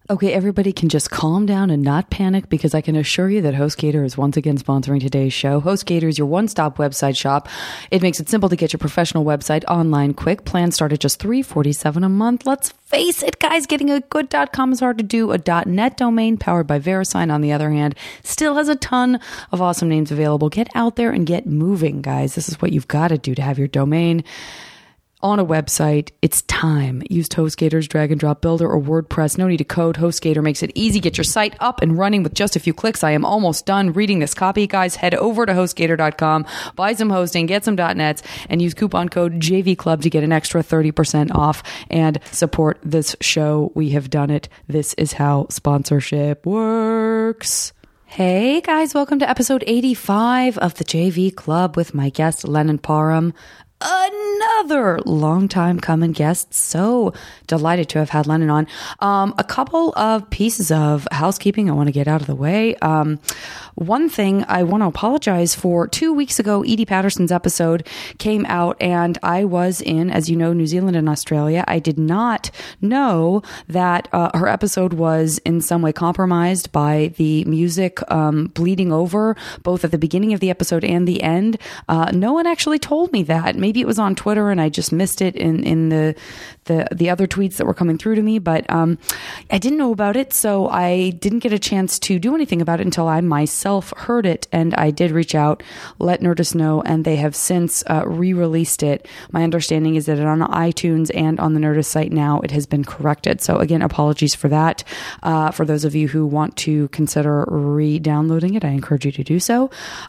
Okay, everybody can just calm down and not panic because I can assure you that HostGator is once again sponsoring today's show. HostGator is your one-stop website shop. It makes it simple to get your professional website online quick. Plans start at just $347 a month. Let's face it, guys, getting a good .com is hard to do. A .net domain powered by VeriSign, on the other hand, still has a ton of awesome names available. Get out there and get moving, guys. This is what you've got to do to have your domain on a website. It's time. Use HostGator's drag and drop builder or WordPress. No need to code. HostGator makes it easy. Get your site up and running with just a few clicks. I am almost done reading this copy. Guys, head over to HostGator.com, buy some hosting, get some .nets, and use coupon code JVClub to get an extra 30% off and support this show. We have done it. This is how sponsorship works. Hey guys, welcome to episode 85 of the JV Club with my guest, Lennon Parham. Another long time coming guest. So delighted to have had Lennon on. A couple of pieces of housekeeping I want to get out of the way. One thing I want to apologize for. 2 weeks ago, Edie Patterson's episode came out and I was in, as you know, New Zealand and Australia. I did not know that her episode was in some way compromised by the music bleeding over, both at the beginning of the episode and the end. No one actually told me that. Maybe it was on Twitter and I just missed it in the other tweets that were coming through to me, but I didn't know about it, so I didn't get a chance to do anything about it until I myself heard it, and I did reach out, let Nerdist know, and they have since re-released it. My understanding is that on iTunes and on the Nerdist site now it has been corrected. So again, apologies for that. For those of you who want to consider re-downloading it, I encourage you to do so.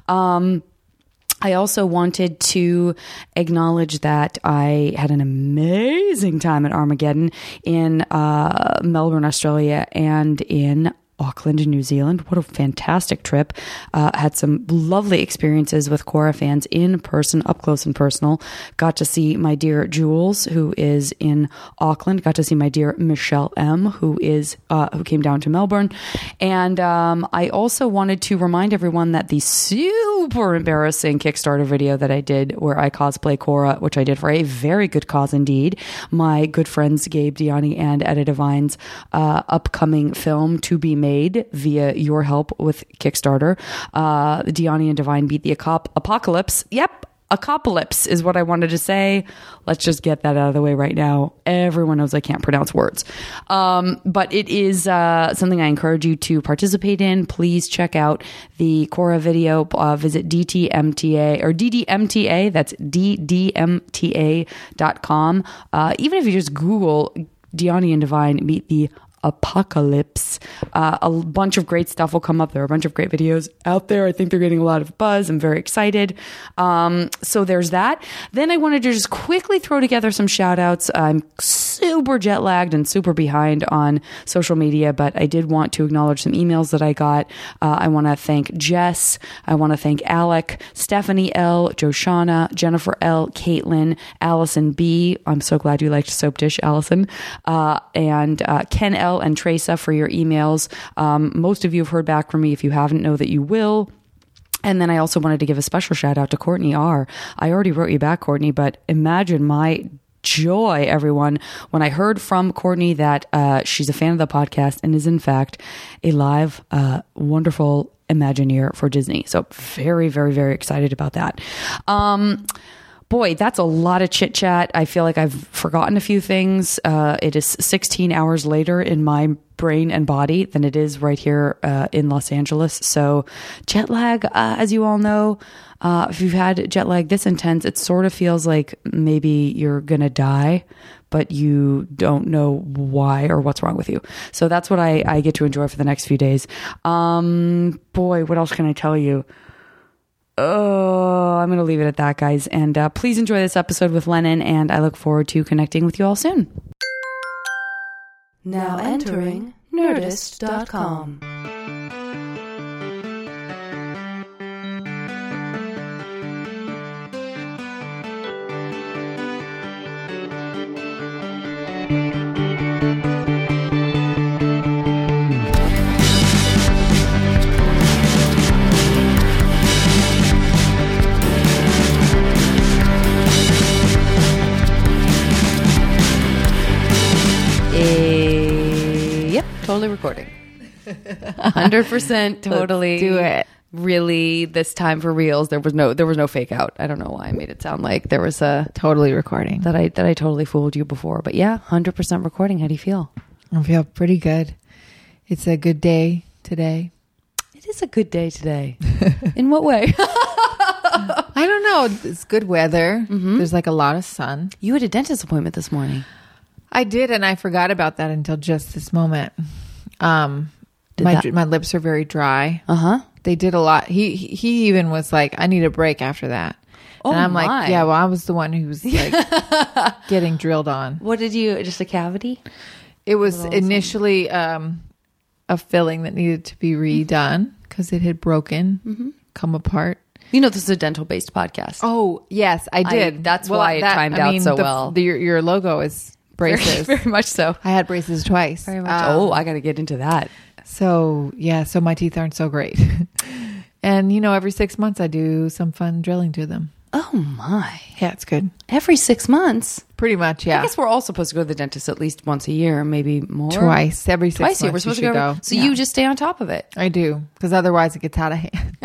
I also wanted to acknowledge that I had an amazing time at Armageddon in Melbourne, Australia, and in Auckland, New Zealand. What a fantastic trip. Had some lovely experiences with Korra fans in person, up close and personal. Got to see my dear Jules, who is in Auckland. Got to see my dear Michelle M, who came down to Melbourne. And I also wanted to remind everyone that the super embarrassing Kickstarter video that I did where I cosplay Korra, which I did for a very good cause indeed, my good friends Gabe Diani and Edda Devine's upcoming film to be made via your help with Kickstarter. Diani and Divine beat the apocalypse. Yep, apocalypse is what I wanted to say. Let's just get that out of the way right now. Everyone knows I can't pronounce words. But it is something I encourage you to participate in. Please check out the Korra video. Visit DDMTA or DDMTA. That's DDMTA.com. Even if you just Google Diani and Divine meet the apocalypse, a bunch of great stuff will come up. There are a bunch of great videos out there. I think they're getting a lot of buzz. I'm very excited. So there's that. Then I wanted to just quickly throw together some shout outs. I'm super jet lagged and super behind on social media, but I did want to acknowledge some emails that I got. I want to thank Jess. I want to thank Alec, Stephanie L, Joshana, Jennifer L, Caitlin, Allison B. I'm so glad you liked Soap Dish, Allison. And Ken L and Teresa for your emails. Most of you have heard back from me. If you haven't, know that you will. And then I also wanted to give a special shout out to Courtney R. I already wrote you back, Courtney, but imagine my joy, everyone, when I heard from Courtney that she's a fan of the podcast and is in fact a live, wonderful Imagineer for Disney. So very, very, very excited about that. Boy, that's a lot of chit chat. I feel like I've forgotten a few things. It is 16 hours later in my brain and body than it is right here in Los Angeles. So jet lag, as you all know, if you've had jet lag this intense, it sort of feels like maybe you're going to die, but you don't know why or what's wrong with you. So that's what I get to enjoy for the next few days. Boy, what else can I tell you? Oh, I'm going to leave it at that, guys. And please enjoy this episode with Lennon, and I look forward to connecting with you all soon. Now entering Nerdist.com. Totally recording. 100% totally. Let's do it. Really, this time for reals, there was no fake out. I don't know why I made it sound like there was a Totally recording. that I totally fooled you before. But yeah, 100% recording. How do you feel? I feel pretty good. It's a good day today. It is a good day today. In what way? I don't know. It's good weather. There's like a lot of sun. You had a dentist appointment this morning. I did, and I forgot about that until just this moment. My lips are very dry. They did a lot. He even was like, I need a break after that. Oh, and I'm my. like, yeah, well, I was the one who was like getting drilled on. What did you, just a cavity? It was initially a filling that needed to be redone because it had broken, come apart. You know, this is a dental-based podcast. Oh, yes, I did. That's why it timed out so well. Your logo is braces. Very much so. I had braces twice. Very much. I got to get into that. So, yeah, so my teeth aren't so great. And, every 6 months I do some fun drilling to them. Oh, my. Yeah, it's good. Every 6 months? Pretty much, yeah. I guess we're all supposed to go to the dentist at least once a year, maybe more. Twice. Every 6 months a year. We're supposed to go. So you just stay on top of it. I do, because otherwise it gets out of hand.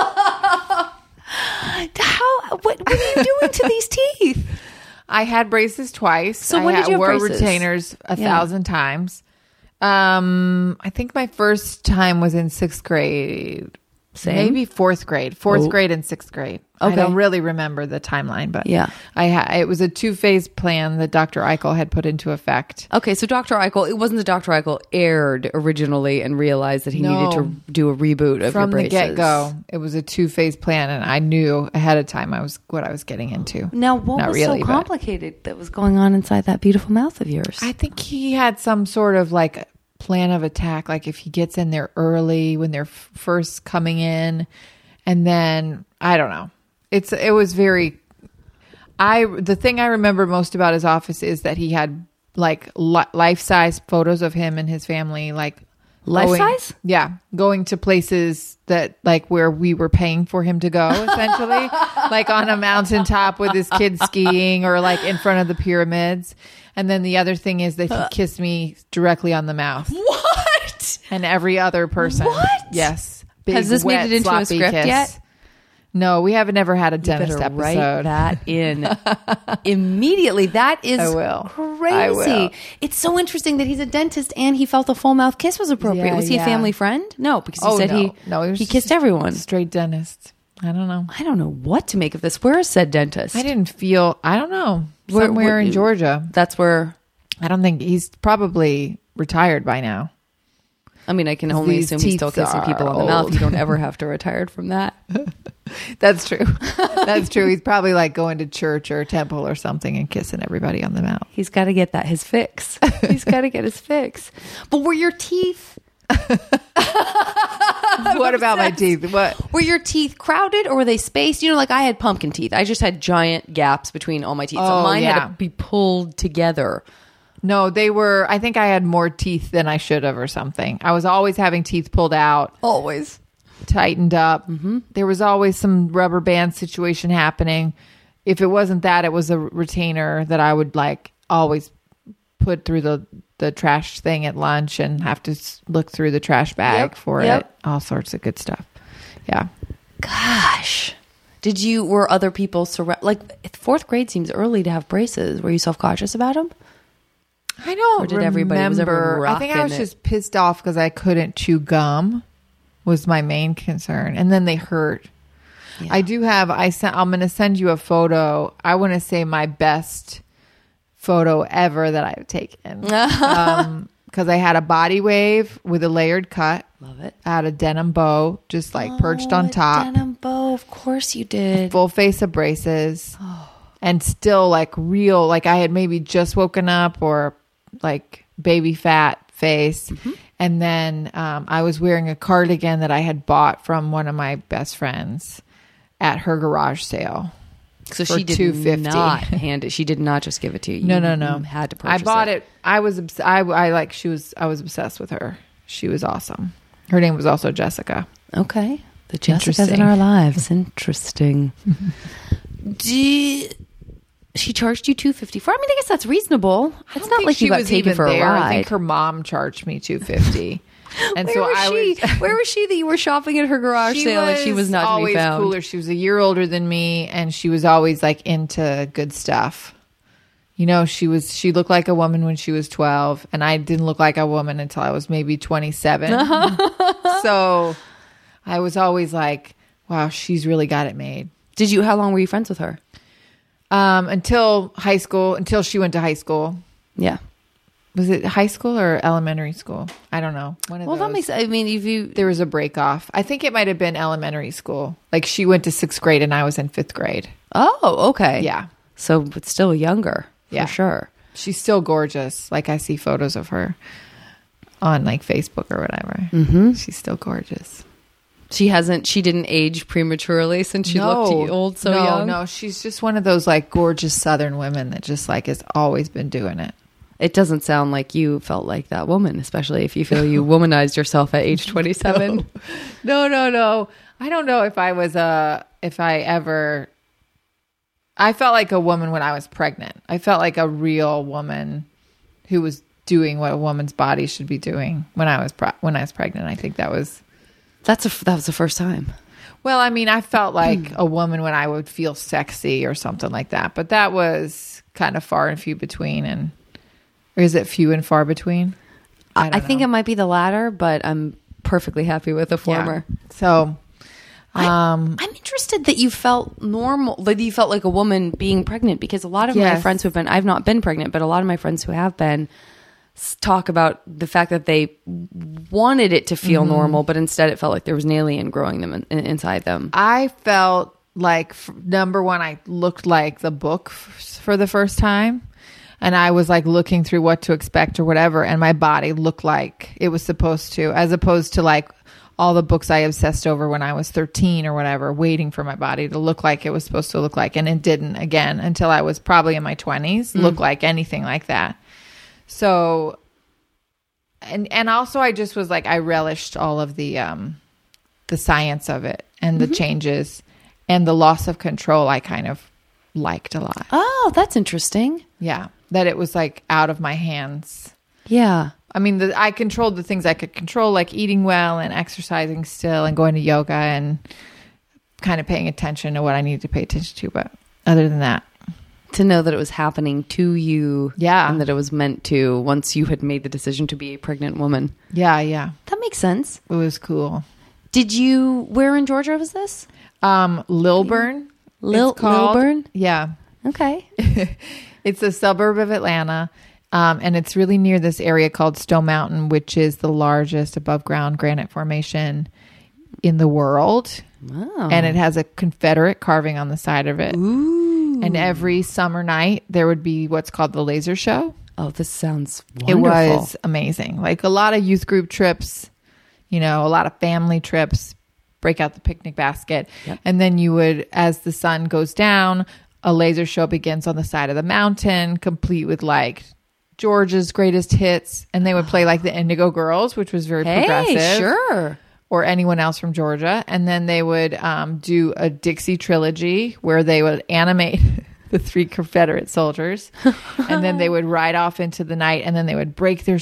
What are you doing to these teeth? I had braces twice. So when did you have wore braces? Retainers 1,000 times. I think my first time was in 6th grade. Same? Maybe 4th grade. 4th grade and 6th grade. I Okay. don't really remember the timeline, but Yeah. it was a 2-phase plan that Dr. Eichel had put into effect. Okay, so Dr. Eichel, it wasn't that Dr. Eichel erred originally and realized that he needed to do a reboot of From your the braces. get-go. It was a 2-phase plan, and I knew ahead of time what I was getting into. Now, what Not was really, so but- complicated that was going on inside that beautiful mouth of yours? I think he had some sort of like plan of attack, like if he gets in there early when they're first coming in, and then I don't know. It was very. The thing I remember most about his office is that he had like life-size photos of him and his family, like Life-size? Yeah, going to places that like where we were paying for him to go, essentially, like on a mountaintop with his kids skiing, or like in front of the pyramids. And then the other thing is that he kissed me directly on the mouth. What? And every other person. What? Yes. Big, Has this wet, made it into a sloppy script kiss. yet? No, we haven't ever had a dentist Better episode. write that in immediately. That is I will. crazy. I will. It's so interesting that he's a dentist and he felt the full mouth kiss was appropriate. Yeah, was he a yeah. family friend? No, because he said was he kissed just everyone. Straight dentist. I don't know. I don't know what to make of this. Where is said dentist? I don't know. Where- Somewhere in Georgia. That's where. I don't think he's probably retired by now. I mean, I can only These assume he's still teeth kissing people are on the mouth. old. You don't ever have to retire from that. That's true. That's true. He's probably like going to church or temple or something and kissing everybody on the mouth. He's got to get his fix. He's got to get his fix. But were your teeth? What about my teeth? What? Were your teeth crowded or were they spaced? Like I had pumpkin teeth. I just had giant gaps between all my teeth. So Oh, mine had yeah. to be pulled together. No, they were. I think I had more teeth than I should have or something. I was always having teeth pulled out, Always. tightened up. There was always some rubber band situation happening. If it wasn't that, it was a retainer that I would like always put through the trash thing at lunch and have to look through the trash bag for it. All sorts of good stuff. Yeah. Gosh. Were other people like 4th grade seems early to have braces. Were you self-conscious about them? I don't Or did everybody- was everyone remember. I think I was rocking it? just pissed off because I couldn't chew gum was my main concern. And then they hurt. Yeah. I do have, I'm going to send you a photo. I want to say my best photo ever that I've taken. Because I had a body wave with a layered cut. Love it. I had a denim bow just like perched on top. Denim bow. Of course you did. Full face of braces. And still like real, like I had maybe just woken up or like baby fat face. And then I was wearing a cardigan that I had bought from one of my best friends at her garage sale. So for she did $250. not hand it. She did not just give it to you. No. You had to purchase I bought it. I was I was obsessed with her. She was awesome. Her name was also Jessica. Okay. The Jessicas in Interesting. our lives. Interesting. She charged you $250 for. I mean, I guess that's reasonable. It's not think like you she got was taken even for a there. ride. I think her mom charged me $250. And Where was she? Where was she that you were shopping at her garage sale and she was not to be always found? cooler. She was a year older than me, and she was always like into good stuff. You know, she looked like a woman when she was 12, and I didn't look like a woman until I was maybe 27. So I was always like, wow, she's really got it made. How long were you friends with her? Until high school, until she went to high school. Yeah. Was it high school or elementary school? I don't know. One of Well, those. that makes, I mean, if you, There was a break off. I think it might have been elementary school. Like she went to 6th grade and I was in 5th grade. oh, okay. Yeah. So, but still younger. Yeah. For sure. She's still gorgeous. Like I see photos of her on like Facebook or whatever. Mm-hmm. She's still gorgeous. She didn't age prematurely since she looked old so young? No, she's just one of those like gorgeous Southern women that just like has always been doing it. It doesn't sound like you felt like that woman, especially if you feel you womanized yourself at age 27. No. I don't know if I felt like a woman when I was pregnant. I felt like a real woman who was doing what a woman's body should be doing when I was pregnant. I think that was that was the first time. Well, I mean, I felt like a woman when I would feel sexy or something like that, but that was kind of far and few between. Or is it few and far between? I think it might be the latter, but I'm perfectly happy with the former. Yeah. So, I'm interested that you felt normal, that you felt like a woman being pregnant, because a lot of my friends who've been, I've not been pregnant, but a lot of my friends who have been talk about the fact that they wanted it to feel normal, but instead it felt like there was an alien growing them inside them. I felt like, number one, I looked like the book for the first time. And I was like looking through what to expect or whatever. And my body looked like it was supposed to, as opposed to like all the books I obsessed over when I was 13 or whatever, waiting for my body to look like it was supposed to look like. And it didn't, again, until I was probably in my 20s, look like anything like that. So, and also I just was like, I relished all of the science of it and the changes and the loss of control. I kind of liked a lot. Oh, that's interesting. Yeah. That it was like out of my hands. Yeah. I mean, I controlled the things I could control, like eating well and exercising still and going to yoga and kind of paying attention to what I needed to pay attention to. But other than that, to know that it was happening to you. Yeah. And that it was meant to once you had made the decision to be a pregnant woman. Yeah. Yeah. That makes sense. It was cool. Where in Georgia was this? Lilburn. Lilburn? Yeah. Okay. It's a suburb of Atlanta, and it's really near this area called Stone Mountain, which is the largest above ground granite formation in the world. Wow. And it has a Confederate carving on the side of it. Ooh. And every summer night, there would be what's called the laser show. Oh, this sounds wonderful. It was amazing. Like a lot of youth group trips, a lot of family trips, break out the picnic basket. Yep. And then you would, as the sun goes down, a laser show begins on the side of the mountain, complete with like Georgia's greatest hits. And they would play like the Indigo Girls, which was very progressive. Sure. Or anyone else from Georgia. And then they would do a Dixie trilogy where they would animate the 3 Confederate soldiers. And then they would ride off into the night, and then they would break their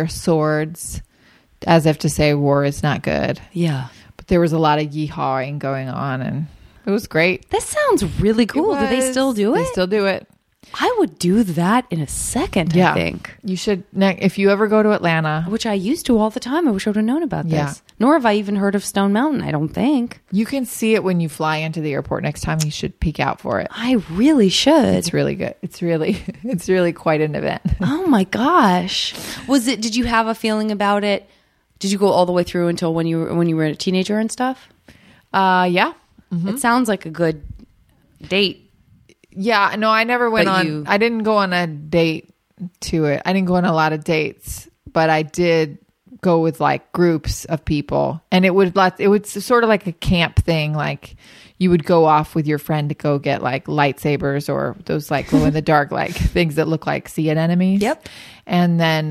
swords as if to say war is not good. Yeah. But there was a lot of yeehawing going on, and it was great. This sounds really cool. Do they still do it? They still do it. I would do that in a second, I think. You should, if you ever go to Atlanta. Which I used to all the time. I wish I would have known about Yeah. this. Nor have I even heard of Stone Mountain, I don't think. You can see it when you fly into the airport. Next time you should peek out for it. I really should. It's really good. It's really quite an event. Oh my gosh. Did you have a feeling about it? Did you go all the way through until when you were a teenager and stuff? Yeah. Mm-hmm. It sounds like a good date. Yeah, no, I never went But on. I didn't go on a date to it. I didn't go on a lot of dates, but I did go with like groups of people, and it was sort of like a camp thing. Like you would go off with your friend to go get like lightsabers or those like glow in the dark like things that look like sea anemones. Yep. And then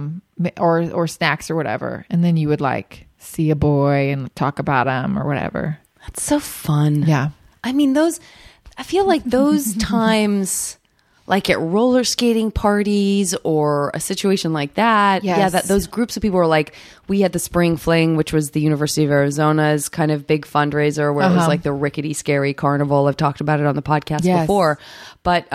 or snacks or whatever, and then you would like see a boy and talk about him or whatever. That's so fun. Yeah. I mean, I feel like those times like at roller skating parties or a situation like that. Yes. Yeah, those groups of people were like, we had the Spring Fling, which was the University of Arizona's kind of big fundraiser where it was like the rickety, scary carnival. I've talked about it on the podcast before. But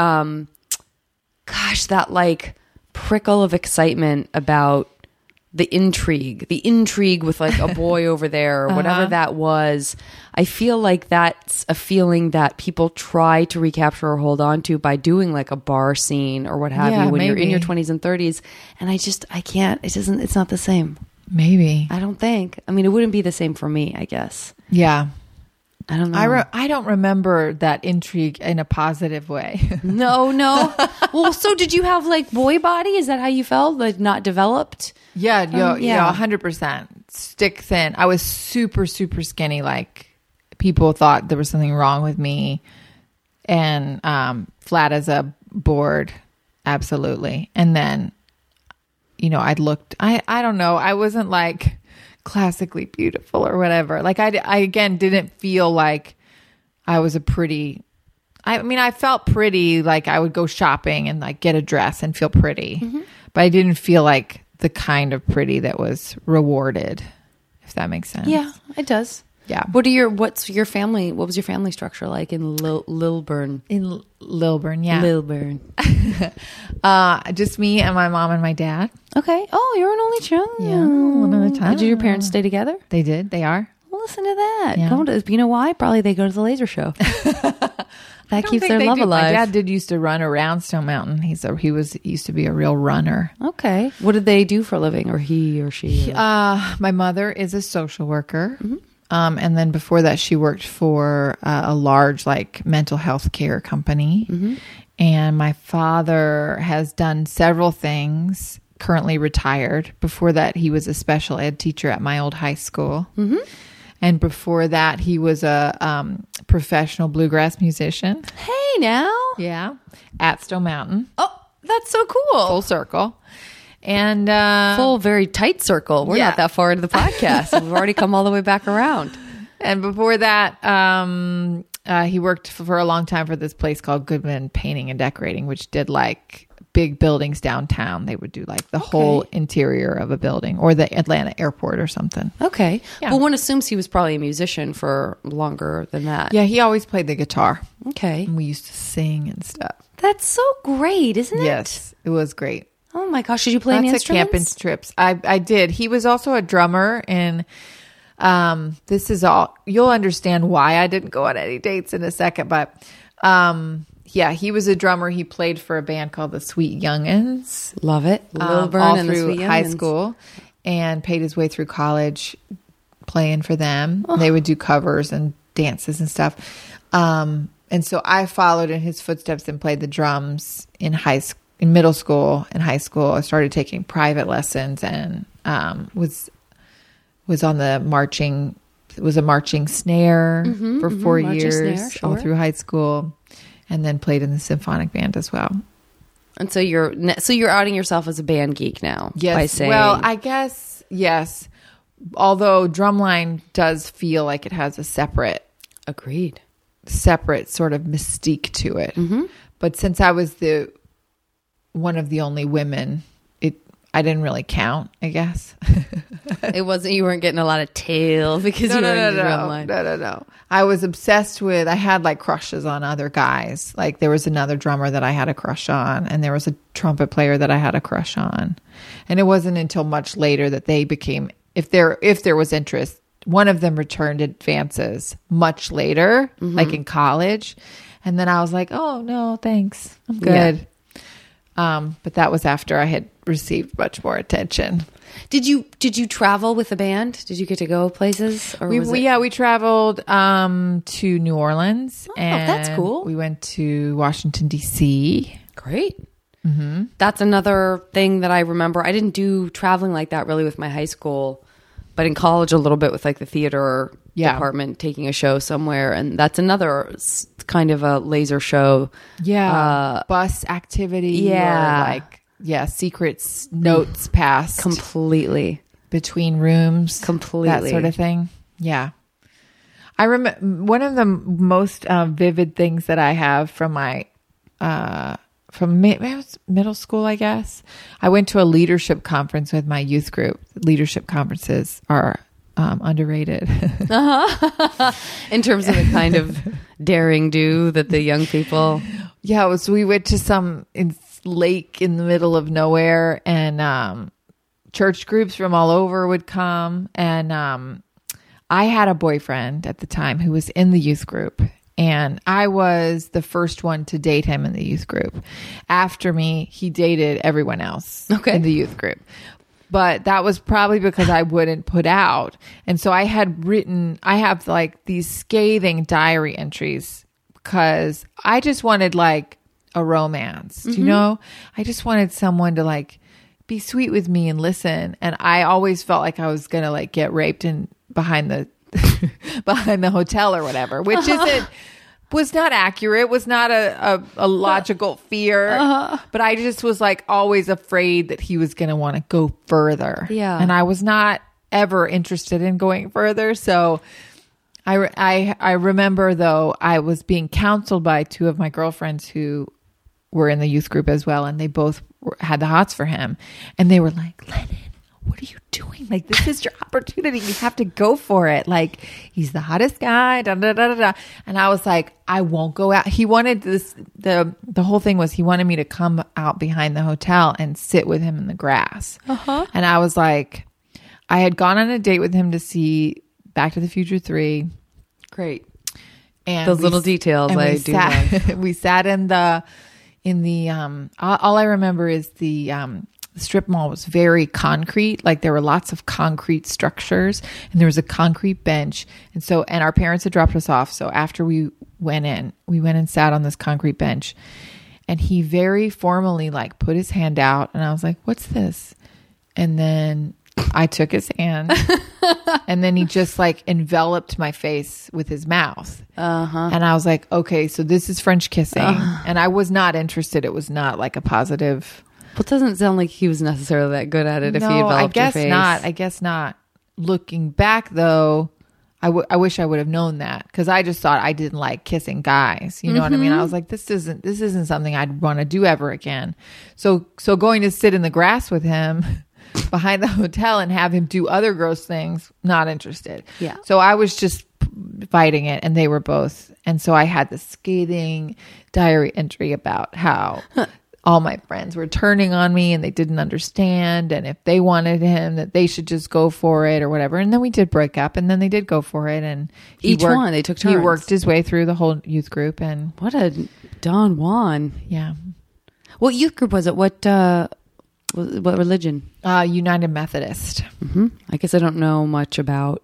gosh, that like prickle of excitement about the intrigue with like a boy over there or whatever that was. I feel like that's a feeling that people try to recapture or hold on to by doing like a bar scene or what have you when you're in your 20s and 30s. And I can't, it's not the same. Maybe. I don't think. I mean, it wouldn't be the same for me, I guess. Yeah. I don't know. I don't remember that intrigue in a positive way. No. Well, so did you have like boy body? Is that how you felt? Like not developed? Yeah, yeah. 100%. Stick thin. I was super, super skinny. Like people thought there was something wrong with me, and flat as a board. Absolutely. And then, I don't know. I wasn't like classically beautiful or whatever. Like I again didn't feel like I was I felt pretty. Like I would go shopping and like get a dress and feel pretty, but I didn't feel like the kind of pretty that was rewarded, if that makes sense. Yeah, it does. Yeah. What was your family structure like in Lilburn? In Lilburn, yeah. Lilburn. Just me and my mom and my dad. Okay. Oh, you're an only child. Yeah, one at a time. Did your parents stay together? They did. They are. Well, listen to that. Yeah. You know why? Probably they go to the laser show. That keeps their love alive. My dad used to run around Stone Mountain. He used to be a real runner. Okay. What did they do for a living, or he or she? My mother is a social worker. And then before that, she worked for a large like mental health care company. And my father has done several things, currently retired. Before that, he was a special ed teacher at my old high school. And before that, he was a professional bluegrass musician. Hey, now. Yeah. At Stone Mountain. Oh, that's so cool. Full circle. And full, very tight circle. We're not that far into the podcast. We've already come all the way back around. And before that, he worked for a long time for this place called Goodman Painting and Decorating, which did like big buildings downtown. They would do like the whole interior of a building, or the Atlanta airport or something. Okay. Yeah. Well, one assumes he was probably a musician for longer than that. Yeah, he always played the guitar. Okay. And we used to sing and stuff. That's so great, isn't it? Yes, it was great. Oh my gosh, did you play any Lots of instruments? camping trips. I did. He was also a drummer, and this is all, you'll understand why I didn't go on any dates in a second, but yeah, he was a drummer. He played for a band called the Sweet Young'uns. Love it. Lilburn all and through high school, and paid his way through college playing for them. They would do covers and dances and stuff. And so I followed in his footsteps and played the drums in middle school and high school. I started taking private lessons and was on the marching. It was a marching snare for 4 years, all through high school, and then played in the symphonic band as well. And so you're outing yourself as a band geek now. Yes. By saying, well, I guess yes. Although drumline does feel like it has a separate sort of mystique to it. But since I was one of the only women, I didn't really count, I guess. It wasn't, you weren't getting a lot of tail because you were in the drumline. No. I was obsessed with, I had like crushes on other guys. Like there was another drummer that I had a crush on, and there was a trumpet player that I had a crush on. And it wasn't until much later that they became, if there was interest, one of them returned advances much later, like in college. And then I was like, oh no, thanks. I'm good. Yeah. But that was after I had received much more attention. Did you travel with the band? Did you get to go places? Or we traveled to New Orleans. Oh, that's cool. We went to Washington, D.C. Great. That's another thing that I remember. I didn't do traveling like that really with my high school, but in college a little bit with like the theater department, taking a show somewhere. And that's another kind of a laser show. Yeah. Bus activity. Yeah. Or like, secrets, notes passed. Completely. Between rooms. Completely. That sort of thing. Yeah. I remember one of the most vivid things that I have from my from it was middle school, I guess. I went to a leadership conference with my youth group. Leadership conferences are underrated. In terms of the kind of daring do that the young people. Yeah, we went to some lake in the middle of nowhere, and church groups from all over would come. And I had a boyfriend at the time who was in the youth group, and I was the first one to date him in the youth group. After me, he dated everyone else in the youth group. But that was probably because I wouldn't put out. And so I have like these scathing diary entries because I just wanted like a romance. Do you know? I just wanted someone to like be sweet with me and listen. And I always felt like I was going to like get raped behind the hotel or whatever, which was not accurate, was not a logical fear. But I just was like always afraid that he was going to want to go further. Yeah. And I was not ever interested in going further. So I remember though, I was being counseled by two of my girlfriends who were in the youth group as well. And they both had the hots for him. And they were like, Lennon, what are you doing? Like, this is your opportunity. You have to go for it. Like, he's the hottest guy. Da, da, da, da, da. And I was like, I won't go out. He wanted this. The whole thing was he wanted me to come out behind the hotel and sit with him in the grass. And I was like, I had gone on a date with him to see Back to the Future 3. Great. And those little details I do love. We sat in the all I remember is the strip mall was very concrete. Like there were lots of concrete structures and there was a concrete bench. And our parents had dropped us off. So after we went and sat on this concrete bench, and he very formally like put his hand out, and I was like, what's this? And then I took his hand and then he just like enveloped my face with his mouth. And I was like, okay, so this is French kissing. And I was not interested. It was not like a positive. Well, it doesn't sound like he was necessarily that good at it if he enveloped your face. I guess not. Looking back, though, I wish I would have known that, because I just thought I didn't like kissing guys. You know what I mean? I was like, this isn't something I'd want to do ever again. So going to sit in the grass with him behind the hotel and have him do other gross things, not interested. Yeah. So I was just fighting it, and they were both. And so I had this scathing diary entry about how all my friends were turning on me and they didn't understand. And if they wanted him, that they should just go for it or whatever. And then we did break up, and then they did go for it. And they took turns. He worked his way through the whole youth group. And what a Don Juan. Yeah. What youth group was it? What religion? United Methodist. I guess I don't know much about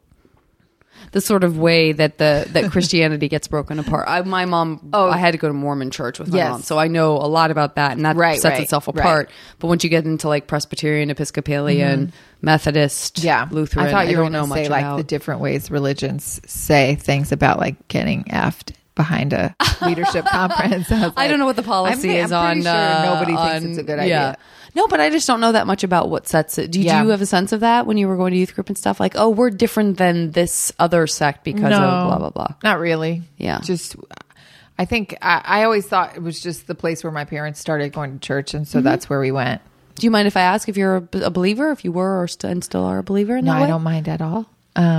the sort of way that Christianity gets broken apart. My mom, I had to go to Mormon church with my mom, so I know a lot about that, and that sets itself apart. Right. But once you get into like Presbyterian, Episcopalian, Methodist, Lutheran, I thought you were going to say like the different ways religions say things about like getting effed behind a leadership conference. I don't know what the policy is on. Sure nobody thinks it's a good idea. No, but I just don't know that much about what sets it. Did you have a sense of that when you were going to youth group and stuff? Like, oh, we're different than this other sect because of blah, blah, blah. Not really. Yeah. Just, I think I always thought it was just the place where my parents started going to church. And so that's where we went. Do you mind if I ask if you're a believer, if you were and still are a believer in that way? No, I don't mind at all.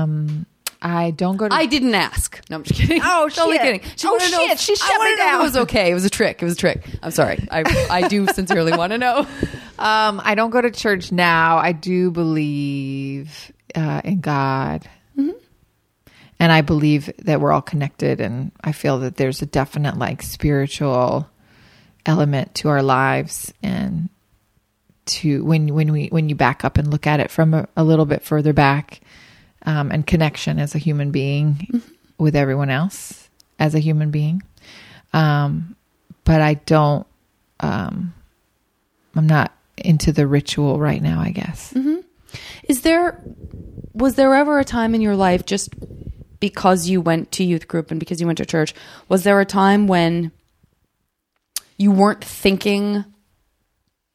I don't go to... I didn't ask. No, I'm just kidding. Oh, shit. Totally kidding. She shut me down. It was okay. It was a trick. I'm sorry. I do sincerely want to know. I don't go to church now. I do believe in God. And I believe that we're all connected. And I feel that there's a definite like spiritual element to our lives. And to when you back up and look at it from a little bit further back, and connection as a human being with everyone else as a human being. But I don't, I'm not into the ritual right now, I guess. Was there ever a time in your life, just because you went to youth group and because you went to church, was there a time when you weren't thinking,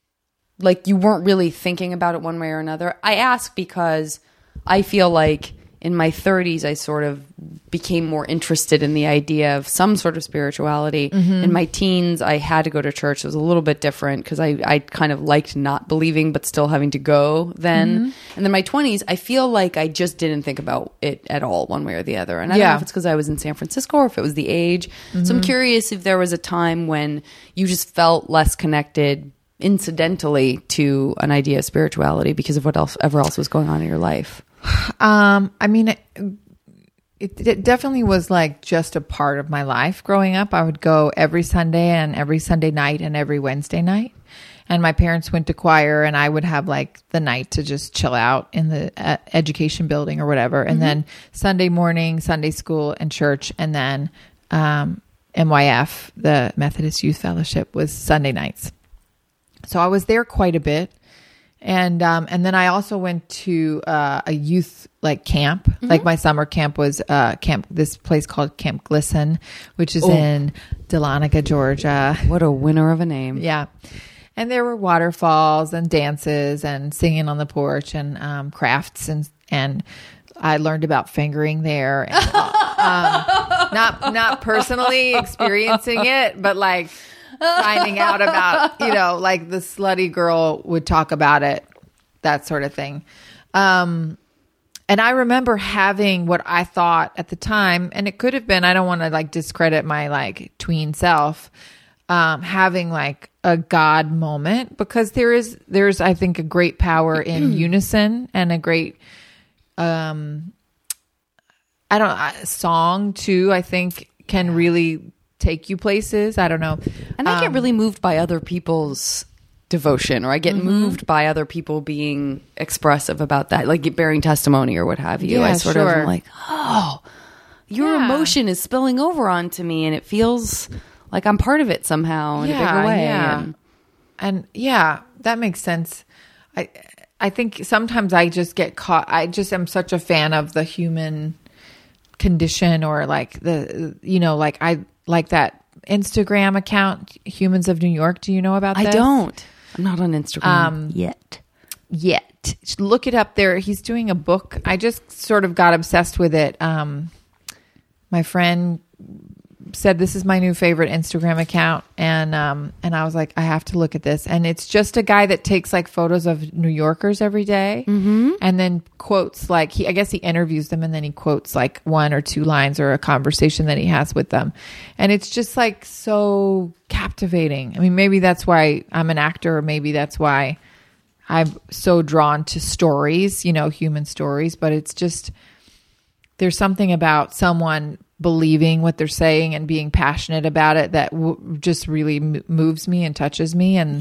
like you weren't really thinking about it one way or another? I ask because I feel like in my 30s, I sort of became more interested in the idea of some sort of spirituality. In my teens, I had to go to church. It was a little bit different because I kind of liked not believing, but still having to go then. And then my 20s, I feel like I just didn't think about it at all, one way or the other. And I don't know if it's because I was in San Francisco or if it was the age. So I'm curious if there was a time when you just felt less connected incidentally to an idea of spirituality because of whatever else was going on in your life. I mean, it definitely was like just a part of my life growing up. I would go every Sunday and every Sunday night and every Wednesday night. And my parents went to choir, and I would have like the night to just chill out in the education building or whatever. And then Sunday morning, Sunday school and church. And then MYF, the Methodist Youth Fellowship, was Sunday nights. So I was there quite a bit. And then I also went to a youth like camp. Like my summer camp was this place called Camp Glisten, which is in Dahlonega, Georgia. What a winner of a name. Yeah. And there were waterfalls and dances and singing on the porch and crafts and I learned about fingering there. And, not personally experiencing it, but like finding out about, like the slutty girl would talk about it, that sort of thing. And I remember having what I thought at the time, and it could have been, I don't want to like discredit my like tween self, having like a God moment, because there's, I think, a great power in unison and a great, song too, I think can really take you places. I don't know. And I get really moved by other people's devotion, or I get moved by other people being expressive about that, like bearing testimony or what have you. I sort of am like, oh, your emotion is spilling over onto me, and it feels like I'm part of it somehow in a bigger way. Yeah. And that makes sense. I think sometimes I just get caught. I just am such a fan of the human condition, or like I like that Instagram account, Humans of New York. Do you know about this? I don't. I'm not on Instagram yet. Look it up there. He's doing a book. I just sort of got obsessed with it. My friend said, this is my new favorite Instagram account. And I was like, I have to look at this. And it's just a guy that takes like photos of New Yorkers every day, and then quotes like, I guess he interviews them, and then he quotes like one or two lines or a conversation that he has with them. And it's just like so captivating. I mean, maybe that's why I'm an actor, or maybe that's why I'm so drawn to stories, human stories. But it's just, there's something about someone believing what they're saying and being passionate about it that just really moves me and touches me. And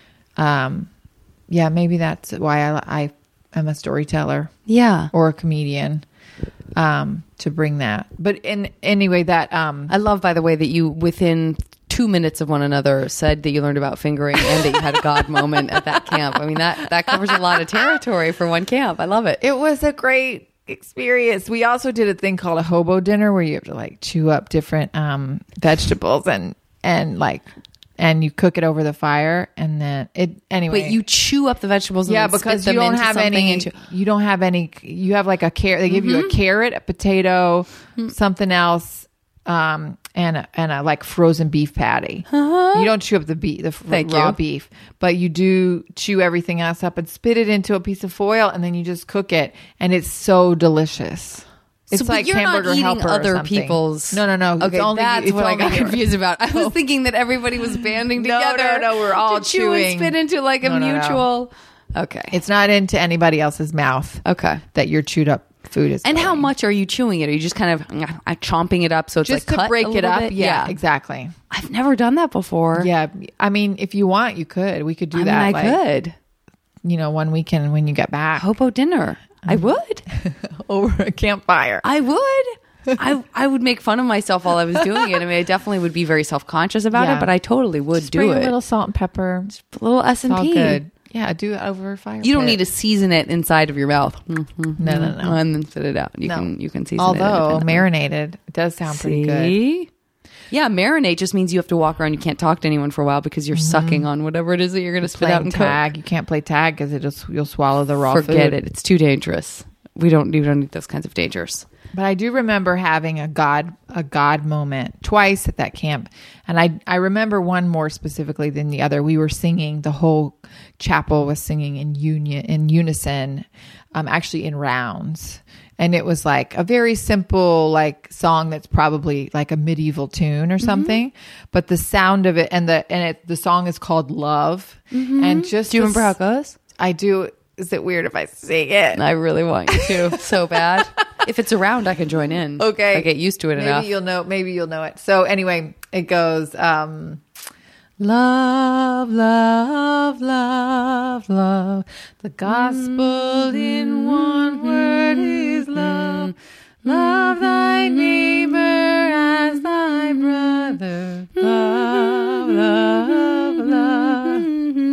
maybe that's why I am a storyteller, or a comedian, to bring that. But anyway, that I love, by the way, that you within 2 minutes of one another said that you learned about fingering and that you had a God moment at that camp. I mean, that covers a lot of territory for one camp. I love it. It was a great experience. We also did a thing called a hobo dinner, where you have to like chew up different vegetables and you cook it over the fire, and then anyway. But you chew up the vegetables, and because you don't have any. You don't have any. You have like a carrot. They give you a carrot, a potato, something else, and a like frozen beef patty. You don't chew up the raw beef, but you do chew everything else up and spit it into a piece of foil, and then you just cook it, and it's so delicious. It's like you're Hamburger not eating Helper other or something. people's. No. Okay, that's what I got confused about. I was thinking that everybody was banding together. No. We're all to chew and spit into like a mutual. No. Okay, it's not into anybody else's mouth. Okay, that your chewed up food is. And going. How much are you chewing it? Are you just kind of chomping it up so it's just like cut to break it up? Bit? Yeah, exactly. I've never done that before. Yeah, I mean, if you want, you could. We could do that. I could. One weekend when you get back. Hobo dinner. I would. Over a campfire. I would. I would make fun of myself while I was doing it. I mean, I definitely would be very self-conscious about it, but I totally would do it. A little salt and pepper. Just a little S&P. All good. Yeah, do it over a fire. You don't need to season it inside of your mouth. No. And then spit it out. You can season it. Although marinated, it does sound pretty good. Yeah, marinate just means you have to walk around. You can't talk to anyone for a while because you're sucking on whatever it is that you're going to spit out and tag. cook. You can't play tag because you'll swallow the raw food. Forget it. It's too dangerous. we don't need those kinds of dangers. But I do remember having a God moment twice at that camp. And I remember one more specifically than the other. We were singing, the whole chapel was singing in unison, actually in rounds. And it was like a very simple like song that's probably like a medieval tune or something. But the sound of it the song is called Love. And just Do you remember how it goes? I do. Is it weird if I sing it? I really want you to so bad. If it's around, I can join in. Okay. I get used to it enough. Maybe you'll know it. So anyway, it goes, love, love, love, love. The gospel in one word is love. Love thy neighbor as thy brother. Love, love, love.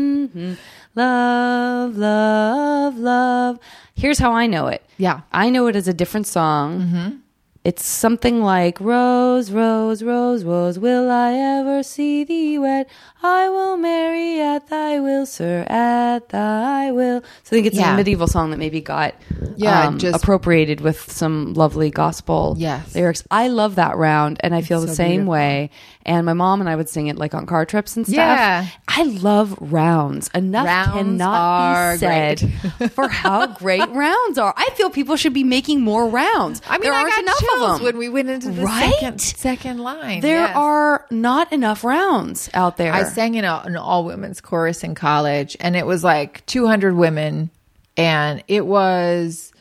Love, love, love. Here's how I know it. Yeah. I know it as a different song. It's something like, rose, rose, rose, rose, will I ever see thee wed? I will marry at thy will, sir, at thy will. So I think it's a medieval song that maybe got appropriated with some lovely gospel lyrics. I love that round, and I feel the same way. And my mom and I would sing it like on car trips and stuff. Yeah. I love rounds. Enough cannot be said for how great rounds are. I feel people should be making more rounds. I mean, there aren't enough of them when we went into the second line. There are not enough rounds out there. I sang in an all-women's chorus in college, and it was like 200 women, and it was...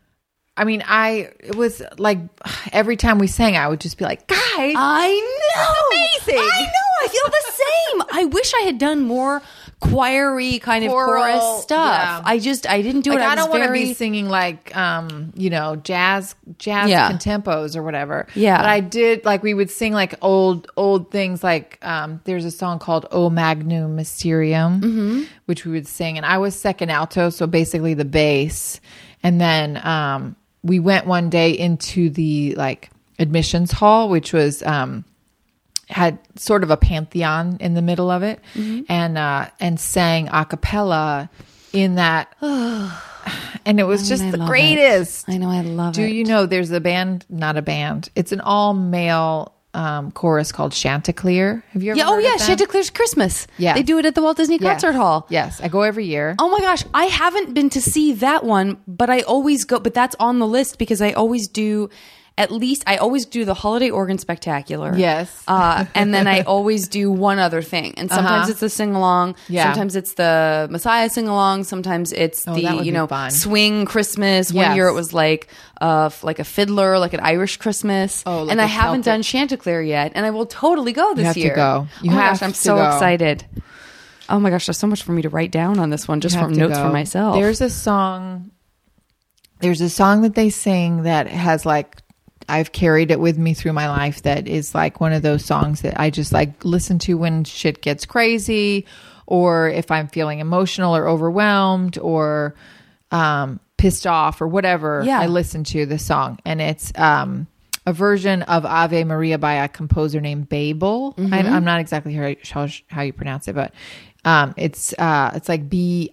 it was like every time we sang, I would just be like, guys, I know. Amazing. I know. I feel the same. I wish I had done more choir-y kind of chorus stuff. Yeah. I didn't do it. I don't want to be singing like, jazz contempos or whatever. Yeah. But I did, like, we would sing like old things. Like, there's a song called O Magnum Mysterium, which we would sing. And I was second alto. So basically the bass. And then, we went one day into the like admissions hall, which was had sort of a pantheon in the middle of it, and sang a cappella in that. And it was just the greatest. I know, I love it. Do you know there's a band, not a band, it's an all male chorus called Chanticleer. Have you ever heard of them? Chanticleer's Christmas. Yeah. They do it at the Walt Disney Concert Hall. Yes, I go every year. Oh my gosh, I haven't been to see that one, but I always go, but that's on the list because I always do the Holiday Organ Spectacular. Yes. And then I always do one other thing. And sometimes it's the sing-along. Yeah. Sometimes it's the Messiah sing-along. Sometimes it's the, swing Christmas. Yes. One year it was like a fiddler, like an Irish Christmas. Oh, like and I a haven't done Chanticleer yet. And I will totally go this year. You have to go. Oh my gosh, I'm so excited. Oh my gosh, there's so much for me to write down on this one just from notes for myself. There's a song that they sing that has like, I've carried it with me through my life, that is like one of those songs that I just like listen to when shit gets crazy, or if I'm feeling emotional or overwhelmed or pissed off or whatever. Yeah. I listen to the song, and it's a version of Ave Maria by a composer named Babel. I'm not exactly how you pronounce it, but it's like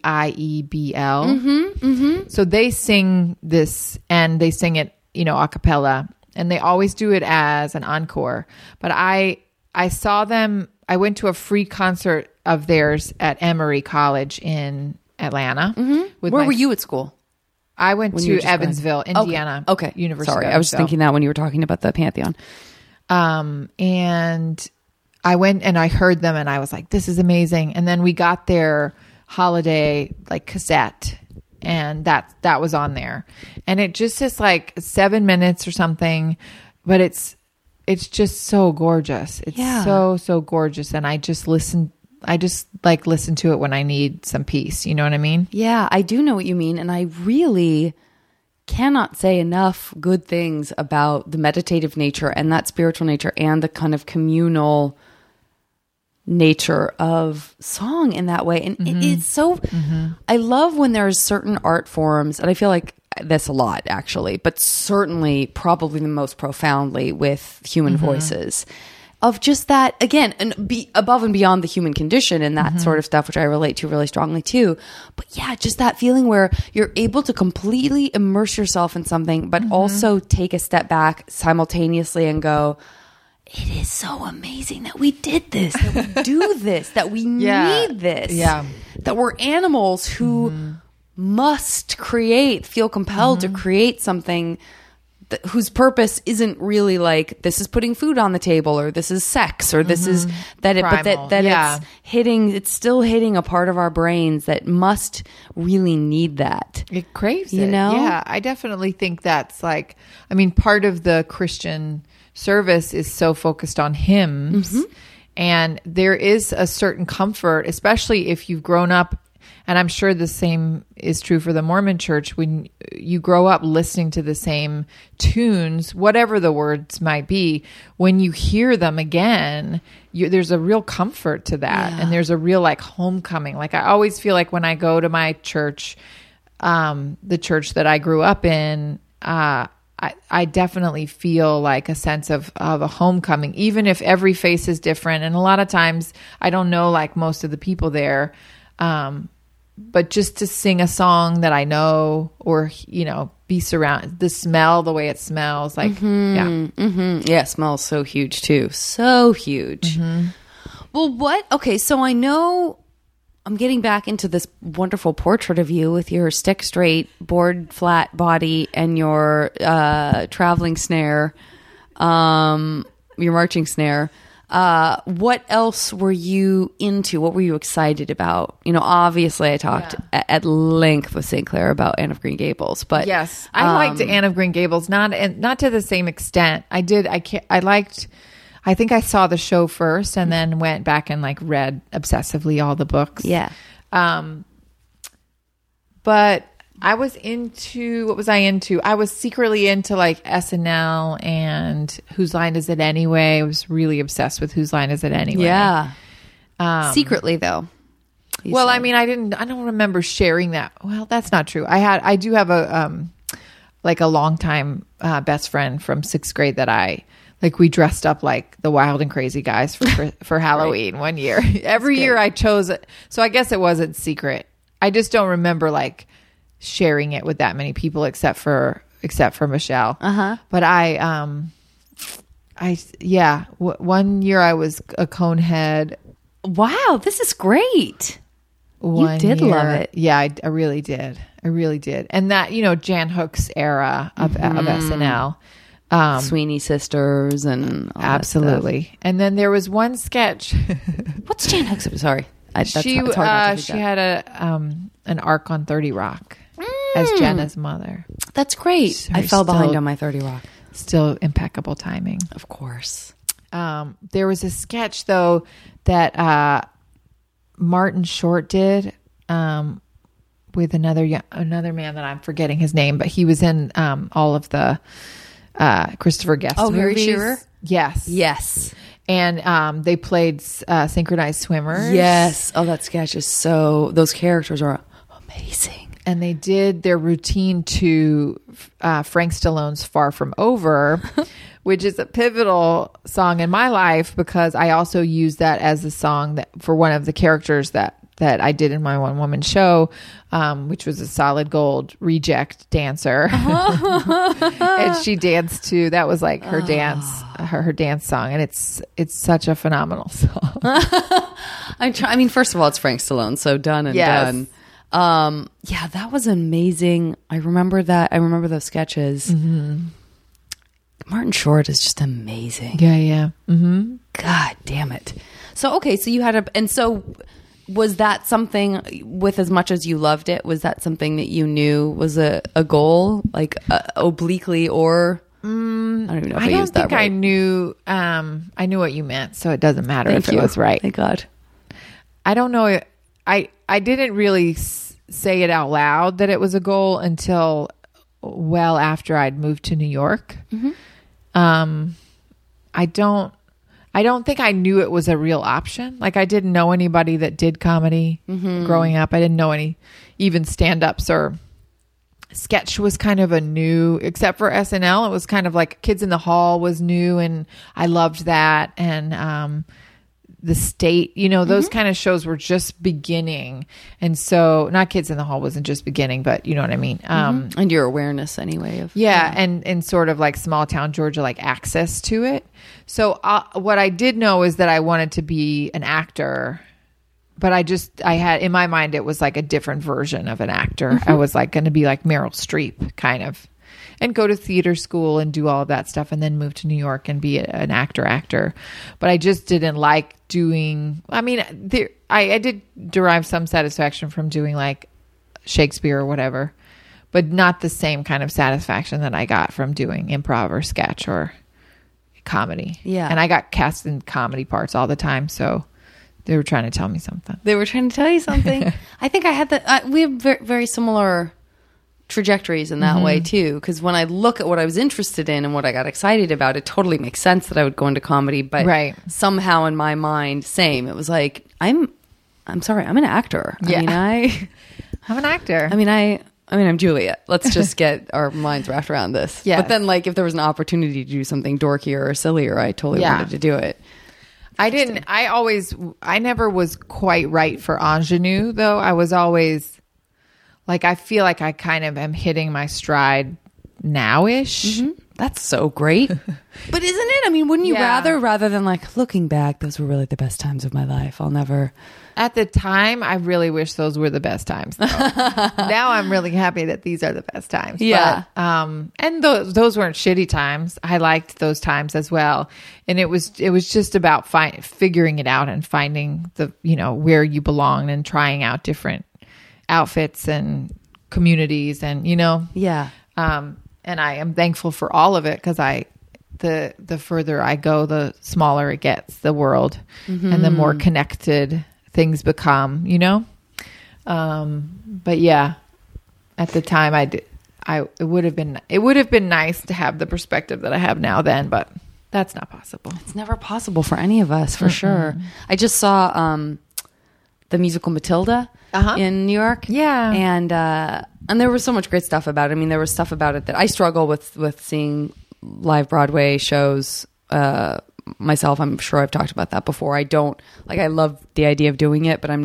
Biebl. So they sing this, and they sing it, a cappella. And they always do it as an encore. But I saw them, I went to a free concert of theirs at Emory College in Atlanta. Where were you at school? I went to Evansville, Indiana. Okay. University. Sorry, of I was Evansville. thinking that when you were talking about the Pantheon. And I went and I heard them, and I was like, this is amazing. And then we got their holiday like cassette, and that was on there, and it just is like 7 minutes or something, but it's just so gorgeous. It's so gorgeous. And I just listen to it when I need some peace. You know what I mean? Yeah, I do know what you mean. And I really cannot say enough good things about the meditative nature and that spiritual nature and the kind of communal nature of song in that way. And it's so, I love when there's certain art forms, and I feel like this a lot actually, but certainly probably the most profoundly with human voices, of just that, again, and be above and beyond the human condition and that sort of stuff, which I relate to really strongly too. But yeah, just that feeling where you're able to completely immerse yourself in something, but also take a step back simultaneously and go, it is so amazing that we did this, that we do this, that we need this, that we're animals who must feel compelled to create something whose purpose isn't really like, this is putting food on the table, or this is sex, or this is that it, Primal. but that it's still hitting a part of our brains that must really need that. It craves You it. know? Yeah, I definitely think that's like, I mean, part of the Christian service is so focused on hymns, and there is a certain comfort, especially if you've grown up, and I'm sure the same is true for the Mormon church, when you grow up listening to the same tunes, whatever the words might be, when you hear them again, there's a real comfort to that. And there's a real like homecoming. Like I always feel like when I go to my church, the church that I grew up in, I definitely feel like a sense of a homecoming, even if every face is different. And a lot of times I don't know like most of the people there, but just to sing a song that I know, or, you know, be surrounded, the smell, the way it smells, like, Yeah, smells so huge too. So huge. Well, okay, so I know I'm getting back into this wonderful portrait of you with your stick straight, board flat body and your traveling snare, your marching snare. What else were you into? What were you excited about? You know, obviously I talked at length with St. Clair about Anne of Green Gables, but yes, I liked Anne of Green Gables, not to the same extent. I think I saw the show first and then went back and like read obsessively all the books. Yeah. But I was into, what was I into? I was secretly into like SNL and Whose Line Is It Anyway? I was really obsessed with Whose Line Is It Anyway? Yeah. Secretly though. Well, I mean, I don't remember sharing that. Well, that's not true. I do have a longtime best friend from 6th grade that we dressed up like the Wild and Crazy Guys for Halloween one year. Every year I chose it. So I guess it wasn't secret. I just don't remember like sharing it with that many people except for Michelle. But one year I was a Conehead. Wow, this is great. You did love it. Yeah, I really did. I really did. And that, you know, Jan Hook's era of SNL. Sweeney Sisters and all absolutely. That stuff. And then there was one sketch. What's Jan Hook's? Sorry. She had an arc on 30 Rock as Jenna's mother. That's great. I fell behind on my 30 Rock. Still impeccable timing. Of course. There was a sketch though that Martin Short did with another man that I'm forgetting his name, but he was in all of the Christopher Guest movies. Harry Shearer? Yes. And they played Synchronized Swimmers. Yes. Oh, that sketch is those characters are amazing. And they did their routine to Frank Stallone's Far From Over, which is a pivotal song in my life because I also used that as a song for one of the characters that I did in my one-woman show, which was a Solid Gold reject dancer. And she danced to, that was like her dance, her dance song. And it's such a phenomenal song. I mean, first of all, it's Frank Stallone, so done and done. Yeah, that was amazing. I remember that. I remember those sketches. Martin Short is just amazing. Yeah. God damn it. So, okay. So you had was that something, with as much as you loved it, was that something that you knew was a goal, like obliquely, or I don't even know if I used that right. I knew what you meant, so it doesn't matter if it was right. Thank God. I don't know. I didn't really say it out loud that it was a goal until well after I'd moved to New York. I don't think I knew it was a real option. Like I didn't know anybody that did comedy growing up. I didn't know any even stand-ups or sketch was kind of a new, except for SNL, it was kind of like Kids in the Hall was new, and I loved that. And The State, those kind of shows were just beginning. And so, not Kids in the Hall wasn't just beginning, but you know what I mean? And your awareness anyway of and sort of like small town Georgia, like access to it. So what I did know is that I wanted to be an actor, but I had in my mind, it was like a different version of an actor. I was like going to be like Meryl Streep kind of, and go to theater school and do all of that stuff, and then move to New York and be an actor. But I just didn't like doing, I did derive some satisfaction from doing like Shakespeare or whatever, but not the same kind of satisfaction that I got from doing improv or sketch or comedy. Yeah. And I got cast in comedy parts all the time, so they were trying to tell me something. They were trying to tell you something. I think I had we have very, very similar trajectories in that way too, because when I look at what I was interested in and what I got excited about, it totally makes sense that I would go into comedy, but somehow in my mind, same, it was like, I'm sorry, I'm an actor. I'm an actor. I'm Juliet. Let's just get our minds wrapped around this. Yes. But then like if there was an opportunity to do something dorkier or sillier, I totally wanted to do it. I never was quite right for ingenue though. I was always like, I feel like I kind of am hitting my stride now-ish. That's so great. But isn't it? I mean, wouldn't you rather than like looking back, those were really the best times of my life. I'll never. At the time, I really wish those were the best times. Though. Now I'm really happy that these are the best times. Yeah. But, and those weren't shitty times. I liked those times as well. And it was just about figuring it out and finding where you belong and trying out different outfits and communities and, Yeah. And I am thankful for all of it, because the further I go, the smaller it gets, the world, and the more connected things become, But yeah, at the time it would have been nice to have the perspective that I have now then, but that's not possible. It's never possible for any of us, for sure. I just saw the musical Matilda in New York. Yeah. And there was so much great stuff about it. I mean, there was stuff about it that I struggle with seeing live Broadway shows myself. I'm sure I've talked about that before. I love the idea of doing it, but I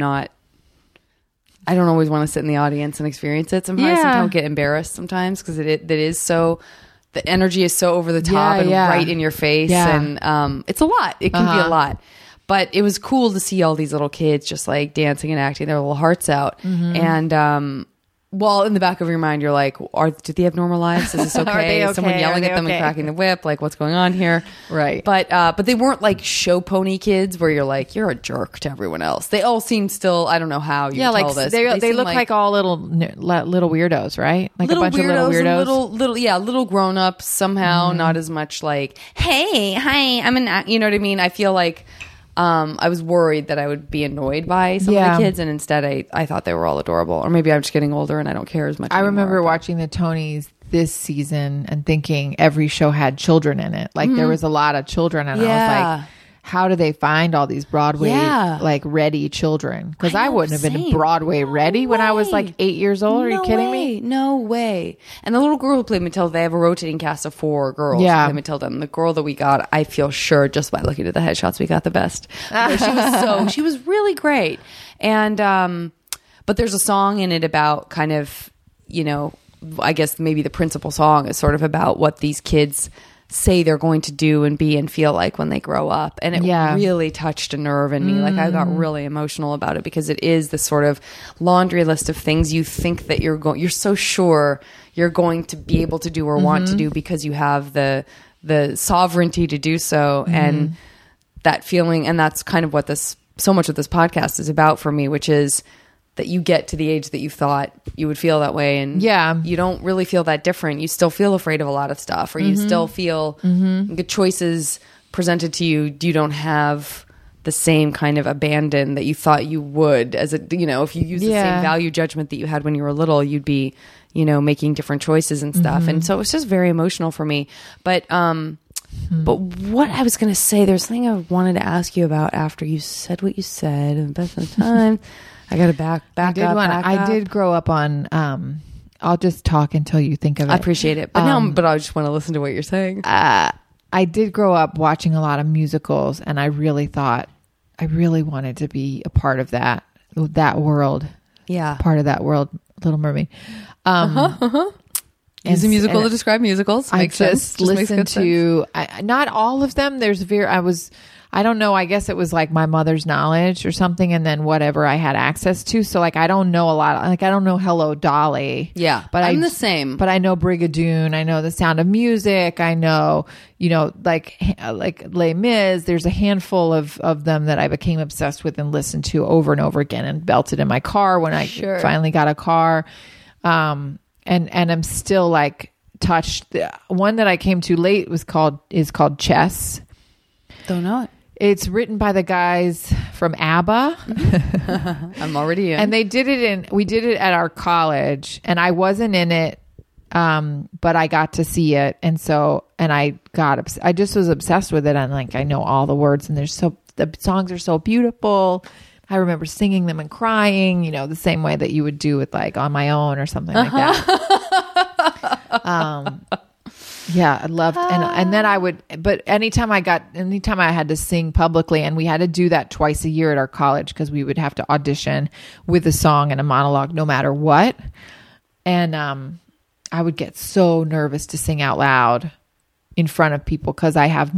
don't always want to sit in the audience and experience it. Sometimes I don't get embarrassed sometimes, because it is so, the energy is so over the top and right in your face. Yeah. And it's a lot. It can be a lot. But it was cool to see all these little kids just like dancing and acting their little hearts out. And while in the back of your mind, you're like, do they have normal lives? Is this okay? Is someone yelling at them and cracking the whip? Like, what's going on here? Right. But they weren't like show pony kids where you're like, you're a jerk to everyone else. They all seem still, I don't know how you tell this. They look like all little weirdos, right? Like little a bunch of little weirdos. Little grown-ups somehow, not as much like, hey, hi, I'm you know what I mean? I feel like I was worried that I would be annoyed by some of the kids, and instead I thought they were all adorable. Or maybe I'm just getting older and I don't care as much I anymore. remember watching the Tonys this season and thinking every show had children in it. Like there was a lot of children, and I was like, how do they find all these Broadway like ready children? Because I wouldn't have been Broadway ready when I was like 8 years old. Are you kidding me? No way. And the little girl who played Matilda, they have a rotating cast of 4 girls who play Matilda. And the girl that we got, I feel sure just by looking at the headshots, we got the best. She was really great. And but there's a song in it about kind of, I guess maybe the principal song is sort of about what these kids say they're going to do and be and feel like when they grow up. And it really touched a nerve in me. Like I got really emotional about it, because it is the sort of laundry list of things you think that you're so sure you're going to be able to do or want to do, because you have the sovereignty to do so. And that feeling, and that's kind of what so much of this podcast is about for me, which is that you get to the age that you thought you would feel that way, and you don't really feel that different. You still feel afraid of a lot of stuff, or you still feel the choices presented to you. You don't have the same kind of abandon that you thought you would. As if you use the same value judgment that you had when you were little, you'd be, making different choices and stuff. And so it was just very emotional for me. But what I was going to say, there's something I wanted to ask you about after you said what you said, and best of the time. I got to back up. I did grow up on I'll just talk until you think of it. I appreciate it. But but I just want to listen to what you're saying. I did grow up watching a lot of musicals, and I really thought I really wanted to be a part of that world. Yeah. Part of that world, Little Mermaid. Use a musical to describe musicals. Makes sense. Just listened to not all of them. I don't know. I guess it was like my mother's knowledge or something, and then whatever I had access to. So like, I don't know a lot. Like, I don't know Hello Dolly. Yeah, but I'm the same. But I know Brigadoon. I know The Sound of Music. I know, like Les Mis. There's a handful of them that I became obsessed with and listened to over and over again, and belted in my car when I finally got a car. And I'm still like touched. The one that I came to late is called Chess. Don't know it. It's written by the guys from ABBA. I'm already in. And we did it at our college, and I wasn't in it, but I got to see it. And I just was obsessed with it. And like, I know all the words, and the songs are so beautiful. I remember singing them and crying, the same way that you would do with like On My Own or something like that. Yeah, I loved, and then I would, but anytime I had to sing publicly, and we had to do that twice a year at our college, because we would have to audition with a song and a monologue no matter what. And I would get so nervous to sing out loud in front of people, because I have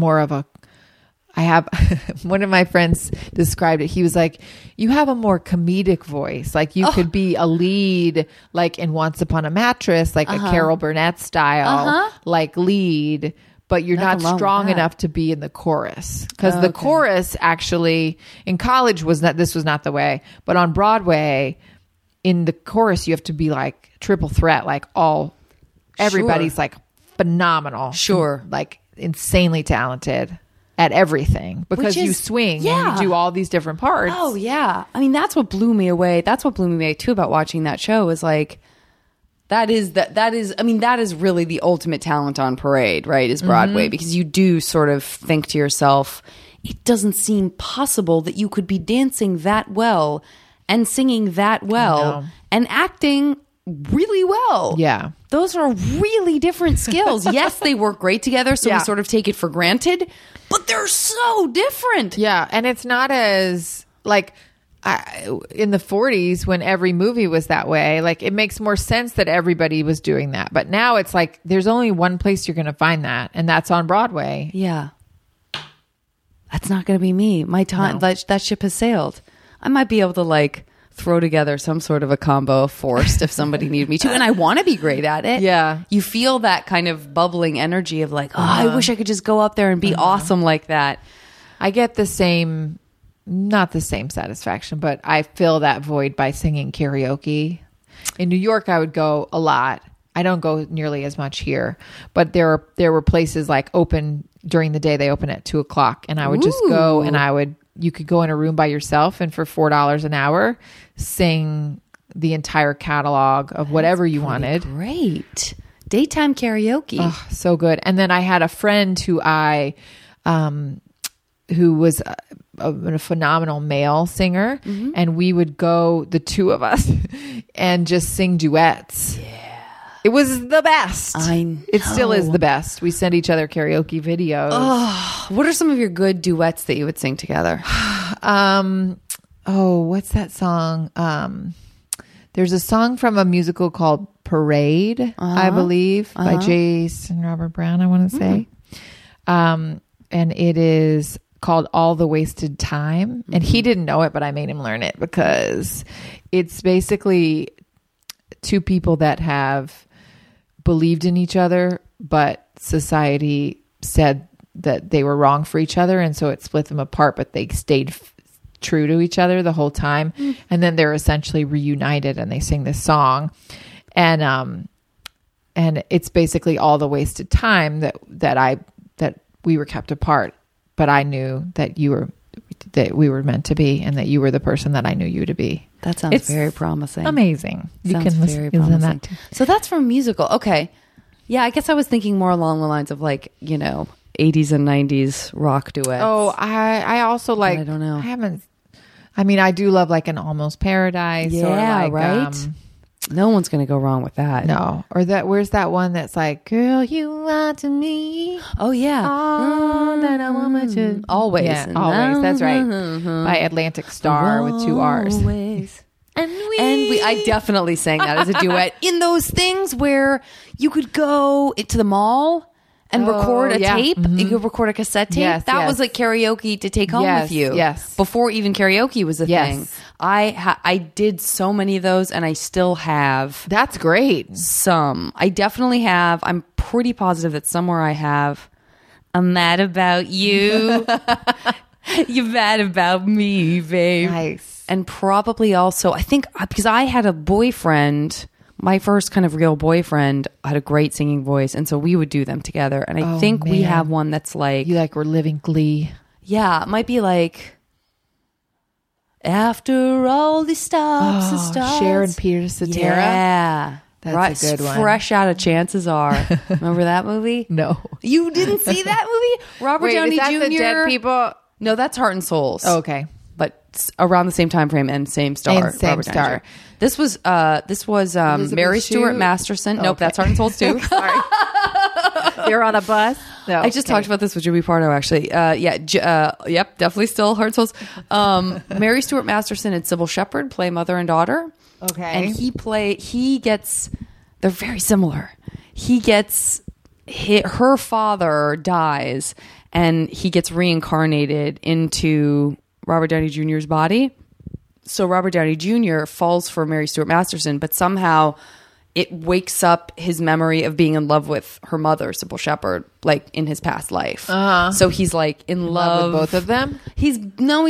one of my friends described it. He was like, you have a more comedic voice. Like, you could be a lead, like in Once Upon a Mattress, like a Carol Burnett style, like lead, but you're not strong enough to be in the chorus. Because the chorus actually in college this was not the way, but on Broadway in the chorus, you have to be like triple threat, like everybody's like phenomenal. Sure. Like insanely talented at everything, because you swing and you do all these different parts. Oh yeah. I mean, that's what blew me away. That's what blew me away too about watching that show, is like, that is really the ultimate talent on parade, right? Is Broadway, because you do sort of think to yourself, it doesn't seem possible that you could be dancing that well and singing that well and acting really well. Yeah. Those are really different skills. Yes, they work great together, so we sort of take it for granted, but they're so different. Yeah, and it's not as like in the 40s when every movie was that way. Like, it makes more sense that everybody was doing that. But now it's like there's only one place you're going to find that, and that's on Broadway. Yeah. That's not going to be me. My time that ship has sailed. I might be able to like throw together some sort of a combo of Forced if somebody needed me to, and I want to be great at it. Yeah, you feel that kind of bubbling energy of like, I wish I could just go up there and be awesome like that. I get not the same satisfaction, but I fill that void by singing karaoke. In New York, I would go a lot. I don't go nearly as much here, but there were places like open during the day. They open at 2:00, and I would just go, and you could go in a room by yourself, and for $4 an hour, sing the entire catalog of whatever you wanted. Great. Daytime karaoke. Oh, so good. And then I had a friend who was a phenomenal male singer, and we would go, the two of us, and just sing duets. Yeah. It was the best. I know. It still is the best. We send each other karaoke videos. Oh, what are some of your good duets that you would sing together? What's that song? There's a song from a musical called Parade, I believe, by Jason Robert Brown, I want to say. And it is called All the Wasted Time. And he didn't know it, but I made him learn it, because it's basically two people that have believed in each other, but society said that they were wrong for each other, and so it split them apart, but they stayed true to each other the whole time. And then they're essentially reunited, and they sing this song, and it's basically all the wasted time that we were kept apart, but I knew that we were meant to be, and that you were the person that I knew you to be. That sounds very promising. Amazing. Sounds very promising. So that's from musical. Okay. Yeah, I guess I was thinking more along the lines of like, 80s and 90s rock duets. Oh, I also like, I don't know. I do love like an Almost Paradise. Yeah, or like, right. No one's going to go wrong with that. No. Or where's that one that's like, girl, you lied to me. Oh, yeah. Oh, that I want to. Always. Yeah, always. That's right. By Atlantic Star with 2 R's. Always. And I definitely sang that as a duet in those things where you could go to the mall and record a tape. You could record a cassette tape. Yes, that yes. was like karaoke to take home with you. Yes. Before even karaoke was a thing. Yes. I did so many of those, and I still have That's great. some. I definitely have. I'm pretty positive that somewhere I have. I'm mad about you. You're mad about me, babe. Nice. And probably also, I think, because I had a boyfriend, my first kind of real boyfriend had a great singing voice. And so we would do them together. And I think we man. have one that's like, You like were living Glee. yeah, it might be like, after all the stops and starts. Sharon Peter Cetera. Yeah. That's a good one. Fresh out of Chances Are. Remember that movie? No. You didn't see that movie? Robert Wait, Downey is that Jr. the dead people? No, that's Heart and Souls. Oh, okay. But around the same time frame and same star. And same Robert Downey star. Jr. This was Mary Stuart Shue? Masterson. Nope, Okay. that's Heart and Souls too. Sorry. You're on a bus? No. I just talked about this with Jimmy Pardo actually. Yep, definitely still Heart and Souls. Mary Stuart Masterson and Sybil Shepherd play mother and daughter. Okay. And they're very similar. Her father dies and he gets reincarnated into Robert Downey Jr.'s body. So Robert Downey Jr. falls for Mary Stuart Masterson, but somehow it wakes up his memory of being in love with her mother, Sybil Shepherd, like in his past life. So he's like in love with both of them? He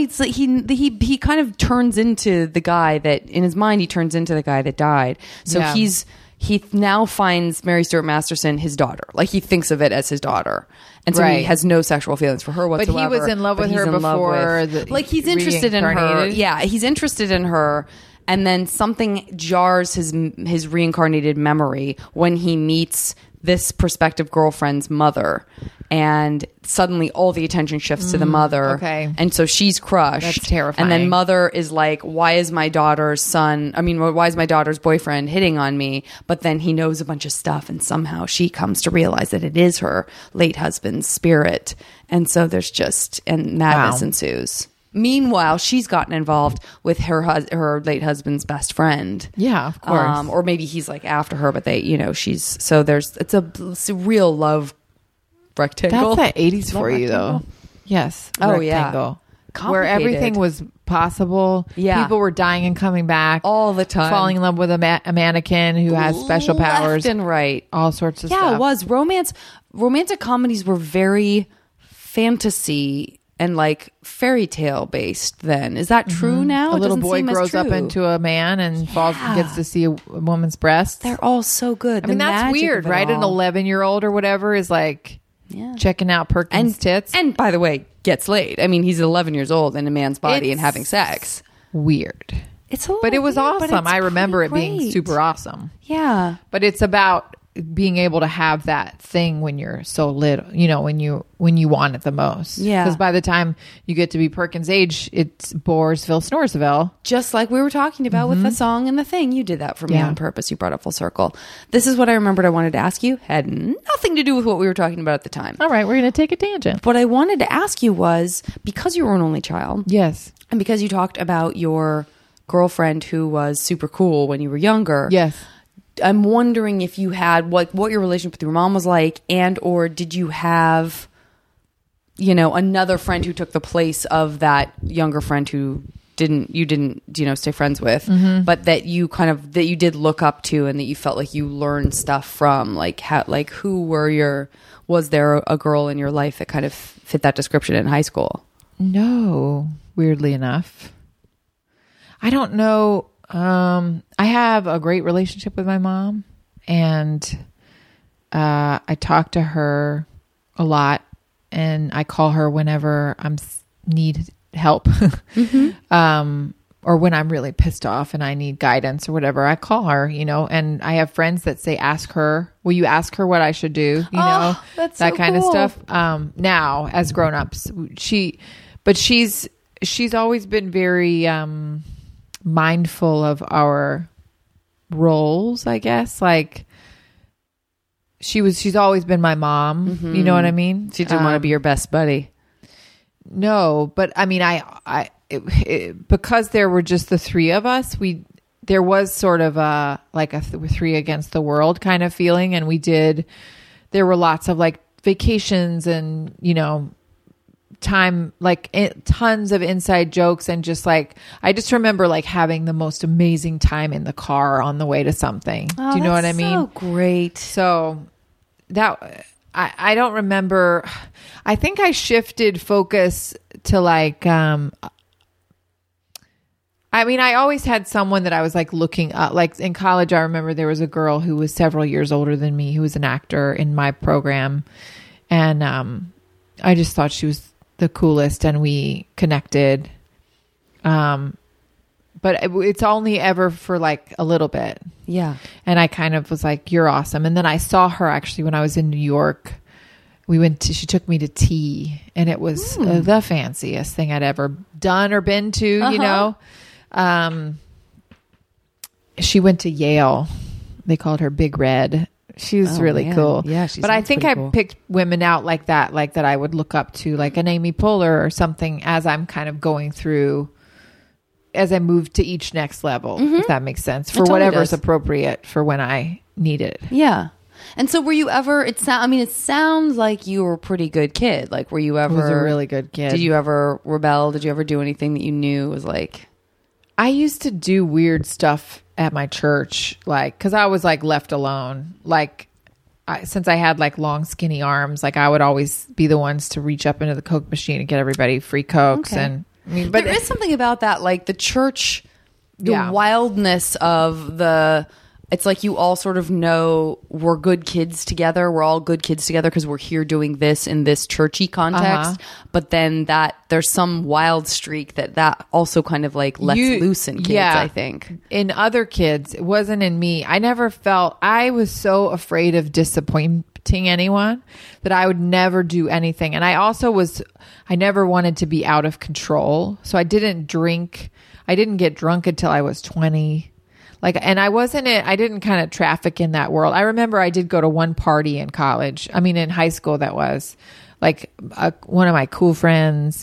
kind of turns into the guy that in his mind he turns into the guy that died. So Yeah. he now finds Mary Stuart Masterson his daughter. Like he thinks of it as his daughter. And so he Right. has no sexual feelings for her whatsoever. But he was in love with he's her in love before with- like he's interested in her. reincarnated? Yeah, he's interested in her. And then something jars his reincarnated memory when he meets this prospective girlfriend's mother. And suddenly all the attention shifts to the mother. okay. And so she's crushed. That's terrifying. And then mother is like, why is my daughter's boyfriend hitting on me? But then he knows a bunch of stuff. And somehow she comes to realize that it is her late husband's spirit. And so and madness Wow. ensues. Meanwhile, she's gotten involved with her late husband's best friend. Yeah, of course. Or maybe he's like after her, but it's a real love rectangle. That's the 80s for Love you, though. rectangle. Yes. Oh, yeah. Rectangle. Where Complicated. everything was possible. Yeah. People were dying and coming back. All the time. Falling in love with a mannequin who has special powers. Left and right. All sorts of Yeah, stuff. it was. Romantic comedies were very fantasy and like fairy tale based then. Is that true now? A It little doesn't boy seem as grows up true. into a man and gets to see a woman's breasts. They're all so good. I mean, that's weird, right? An 11-year-old or whatever is like checking out Perkins' tits. And by the way, gets laid. I mean, he's 11 years old in a man's body and having sex. Weird. It's a little But it was weird, but awesome. it's I remember it pretty being great. super awesome. Yeah. But it's about being able to have that thing when you're so little, when you want it the most. Yeah. Because by the time you get to be Perkins' age, it's Boresville, Snoresville. Just like we were talking about with the song and the thing. You did that for me Yeah. on purpose. You brought it full circle. This is what I remembered I wanted to ask you. Had nothing to do with what we were talking about at the time. All right, we're going to take a tangent. What I wanted to ask you was, because you were an only child, Yes. and because you talked about your girlfriend who was super cool when you were younger, Yes. I'm wondering if you had what your relationship with your mom was like, and or did you have, another friend who took the place of that younger friend who you didn't stay friends with, but that you did look up to and that you felt like you learned stuff from, was there a girl in your life that kind of fit that description in high school? No, weirdly enough. I don't know. I have a great relationship with my mom, and I talk to her a lot, and I call her whenever need help, or when I'm really pissed off and I need guidance or whatever. I call her, and I have friends that say, "Ask her. Will you ask her what I should do?" That's that so kind cool. of stuff. Now, as grown-ups, she's always been very mindful of our roles, I guess. Like she's always been my mom. You know what I mean? She didn't want to be your best buddy. No, but I mean, because there were just the three of us, there was sort of a three against the world kind of feeling. And there were lots of like vacations and, you know, time, like tons of inside jokes. And just like, I just remember like having the most amazing time in the car on the way to something. Oh, do you know what I mean? So great. So that, I don't remember. I think I shifted focus to like, I mean, I always had someone that I was like looking up. Like in college, I remember there was a girl who was several years older than me, who was an actor in my program. And I just thought she was the coolest, and we connected. But it's only ever for like a little bit. Yeah. And I kind of was like, you're awesome. And then I saw her actually when I was in New York. She took me to tea, and it was the fanciest thing I'd ever done or been to, you know. She went to Yale. They called her Big Red. She was really cool. Yeah, but I think I picked women out like that I would look up to, like an Amy Poehler or something, as I'm kind of going through, as I move to each next level, if that makes sense, for whatever's appropriate for when I need it. Yeah. And so were you ever, it sounds like you were a pretty good kid. Like, were you ever... I was a really good kid. Did you ever rebel? Did you ever do anything that you knew was like... I used to do weird stuff at my church, like, because I was like left alone. Like, since I had like long, skinny arms, like I would always be the ones to reach up into the Coke machine and get everybody free Cokes. Okay. And I mean, but there is something about that, like the church, the wildness of the... It's like you all sort of know we're good kids together. We're all good kids together because we're here doing this in this churchy context. But then there's some wild streak that also kind of like lets loose in kids, I think. In other kids, it wasn't in me. I was so afraid of disappointing anyone that I would never do anything. And I never wanted to be out of control. So I didn't drink. I didn't get drunk until I was 20. And I didn't kind of traffic in that world. I remember I did go to one party in college. I mean, in high school, that was like one of my cool friends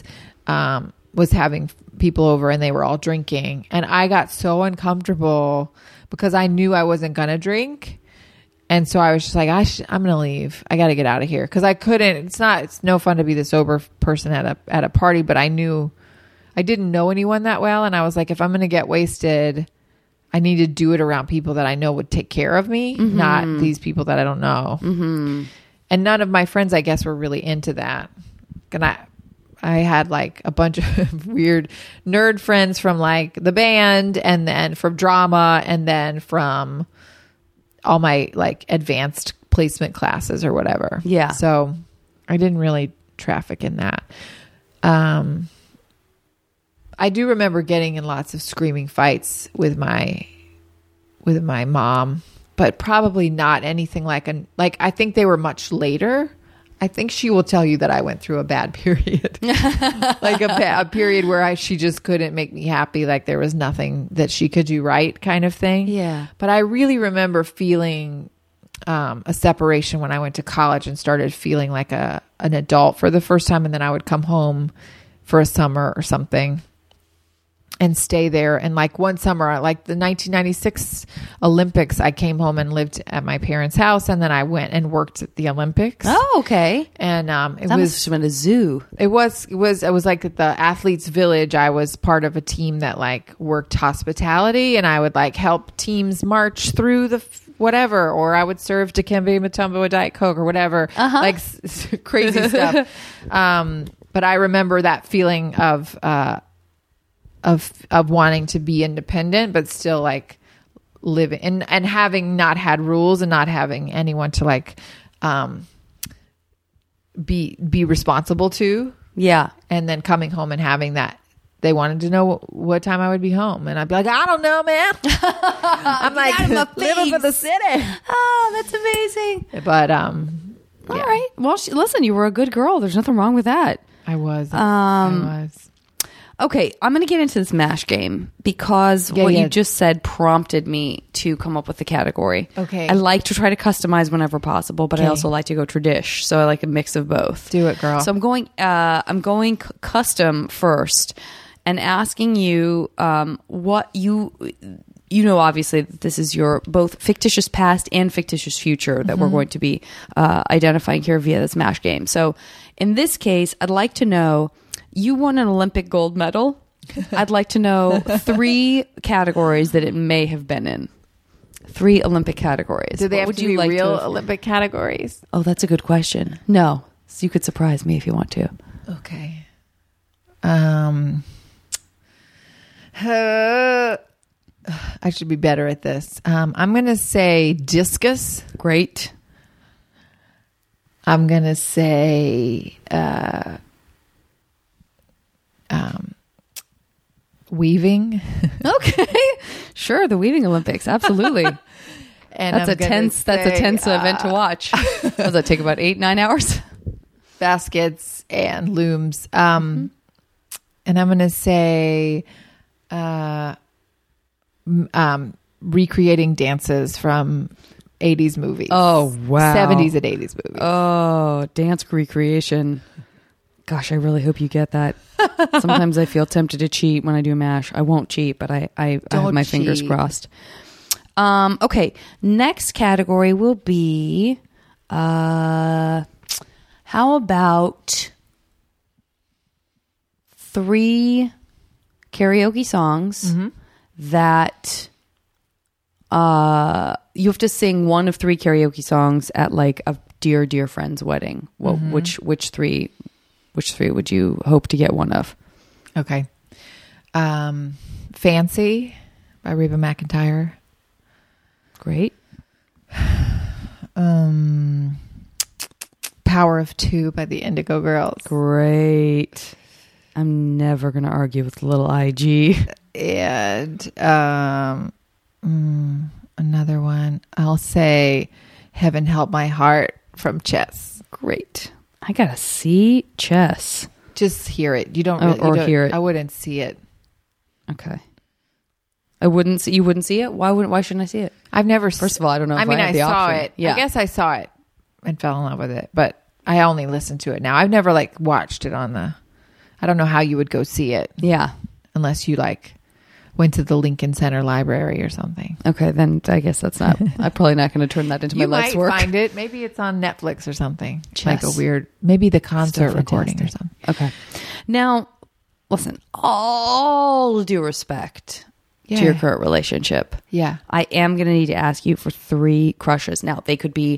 was having people over, and they were all drinking. And I got so uncomfortable because I knew I wasn't going to drink. And so I was just like, I'm going to leave. I got to get out of here. Cause I couldn't, it's no fun to be the sober person at a party, but I knew I didn't know anyone that well. And I was like, if I'm going to get wasted, I need to do it around people that I know would take care of me, not these people that I don't know. And none of my friends, I guess, were really into that. And I had like a bunch of weird nerd friends from like the band, and then from drama, and then from all my like advanced placement classes or whatever. Yeah. So I didn't really traffic in that. I do remember getting in lots of screaming fights with my mom, but probably not anything like I think they were much later. I think she will tell you that I went through a bad period, like a period where she just couldn't make me happy. Like there was nothing that she could do right, kind of thing. Yeah. But I really remember feeling a separation when I went to college and started feeling like an adult for the first time. And then I would come home for a summer or something and stay there. And like one summer, like the 1996 Olympics, I came home and lived at my parents' house, and then I went and worked at the Olympics. Oh, okay. And it must have been a zoo. It was like the athletes' village. I was part of a team that like worked hospitality, and I would like help teams march through the whatever, or I would serve Dikembe Mutombo a Diet Coke or whatever, like crazy stuff. But I remember that feeling of wanting to be independent, but still like living and having not had rules and not having anyone to like be responsible to. Yeah. And then coming home and having that, they wanted to know what time I would be home, and I'd be like, I don't know, man. I'm like living for the city. Oh, that's amazing. But all right. Well, listen, you were a good girl. There's nothing wrong with that. I was. Okay, I'm going to get into this MASH game because what yeah. you just said prompted me to come up with the category. Okay. I like to try to customize whenever possible, but I Okay. also like to go tradish. So I like a mix of both. Do it, girl. So I'm going custom first and asking you what you know, obviously this is your both fictitious past and fictitious future that we're going to be identifying here via this MASH game. So in this case, I'd like to know, you won an Olympic gold medal. I'd like to know 3 categories that it may have been in. 3 Olympic categories. Do they What have would to you be like real to- Olympic categories? Oh, that's a good question. No. So you could surprise me if you want to. Okay. I should be better at this. I'm going to say discus. Great. I'm going to say weaving. Okay. Sure, the weaving Olympics. Absolutely. And That's a tense event to watch. Does that take about 8-9 hours? Baskets and looms. And I'm going to say recreating dances from 80s movies. Oh, wow. 70s and 80s movies. Oh, dance recreation. Gosh, I really hope you get that. Sometimes I feel tempted to cheat when I do MASH. I won't cheat, but I have Don't my fingers cheat. crossed. Okay, next category will be, how about 3 karaoke songs that you have to sing one of 3 karaoke songs at like a dear friend's wedding. Well, which 3 would you hope to get one of? Okay. Fancy by Reba McEntire. Great. Power of Two by the Indigo Girls. Great. I'm never going to argue with little IG. And another one. I'll say Heaven Help My Heart from Chess. Great. I got to see Chess. Just hear it. You don't Oh, really, or you don't- hear it. I wouldn't see it. Okay. You wouldn't see it? Why shouldn't I see it? I've never. First of all, I don't know if I mean, I have the saw option. it. Yeah. I guess I saw it and fell in love with it, but I only listened to it now. I've never like watched it on the. I don't know how you would go see it Yeah. unless you like went to the Lincoln Center Library or something. Okay, then I guess that's not. I'm probably not going to turn that into You my life's might work. find it. Maybe it's on Netflix or something. Chess. Like a weird, maybe the concert Still recording or fantastic. something. Okay. Now, listen. All due respect to your current relationship. Yeah. I am going to need to ask you for 3 crushes. Now, they could be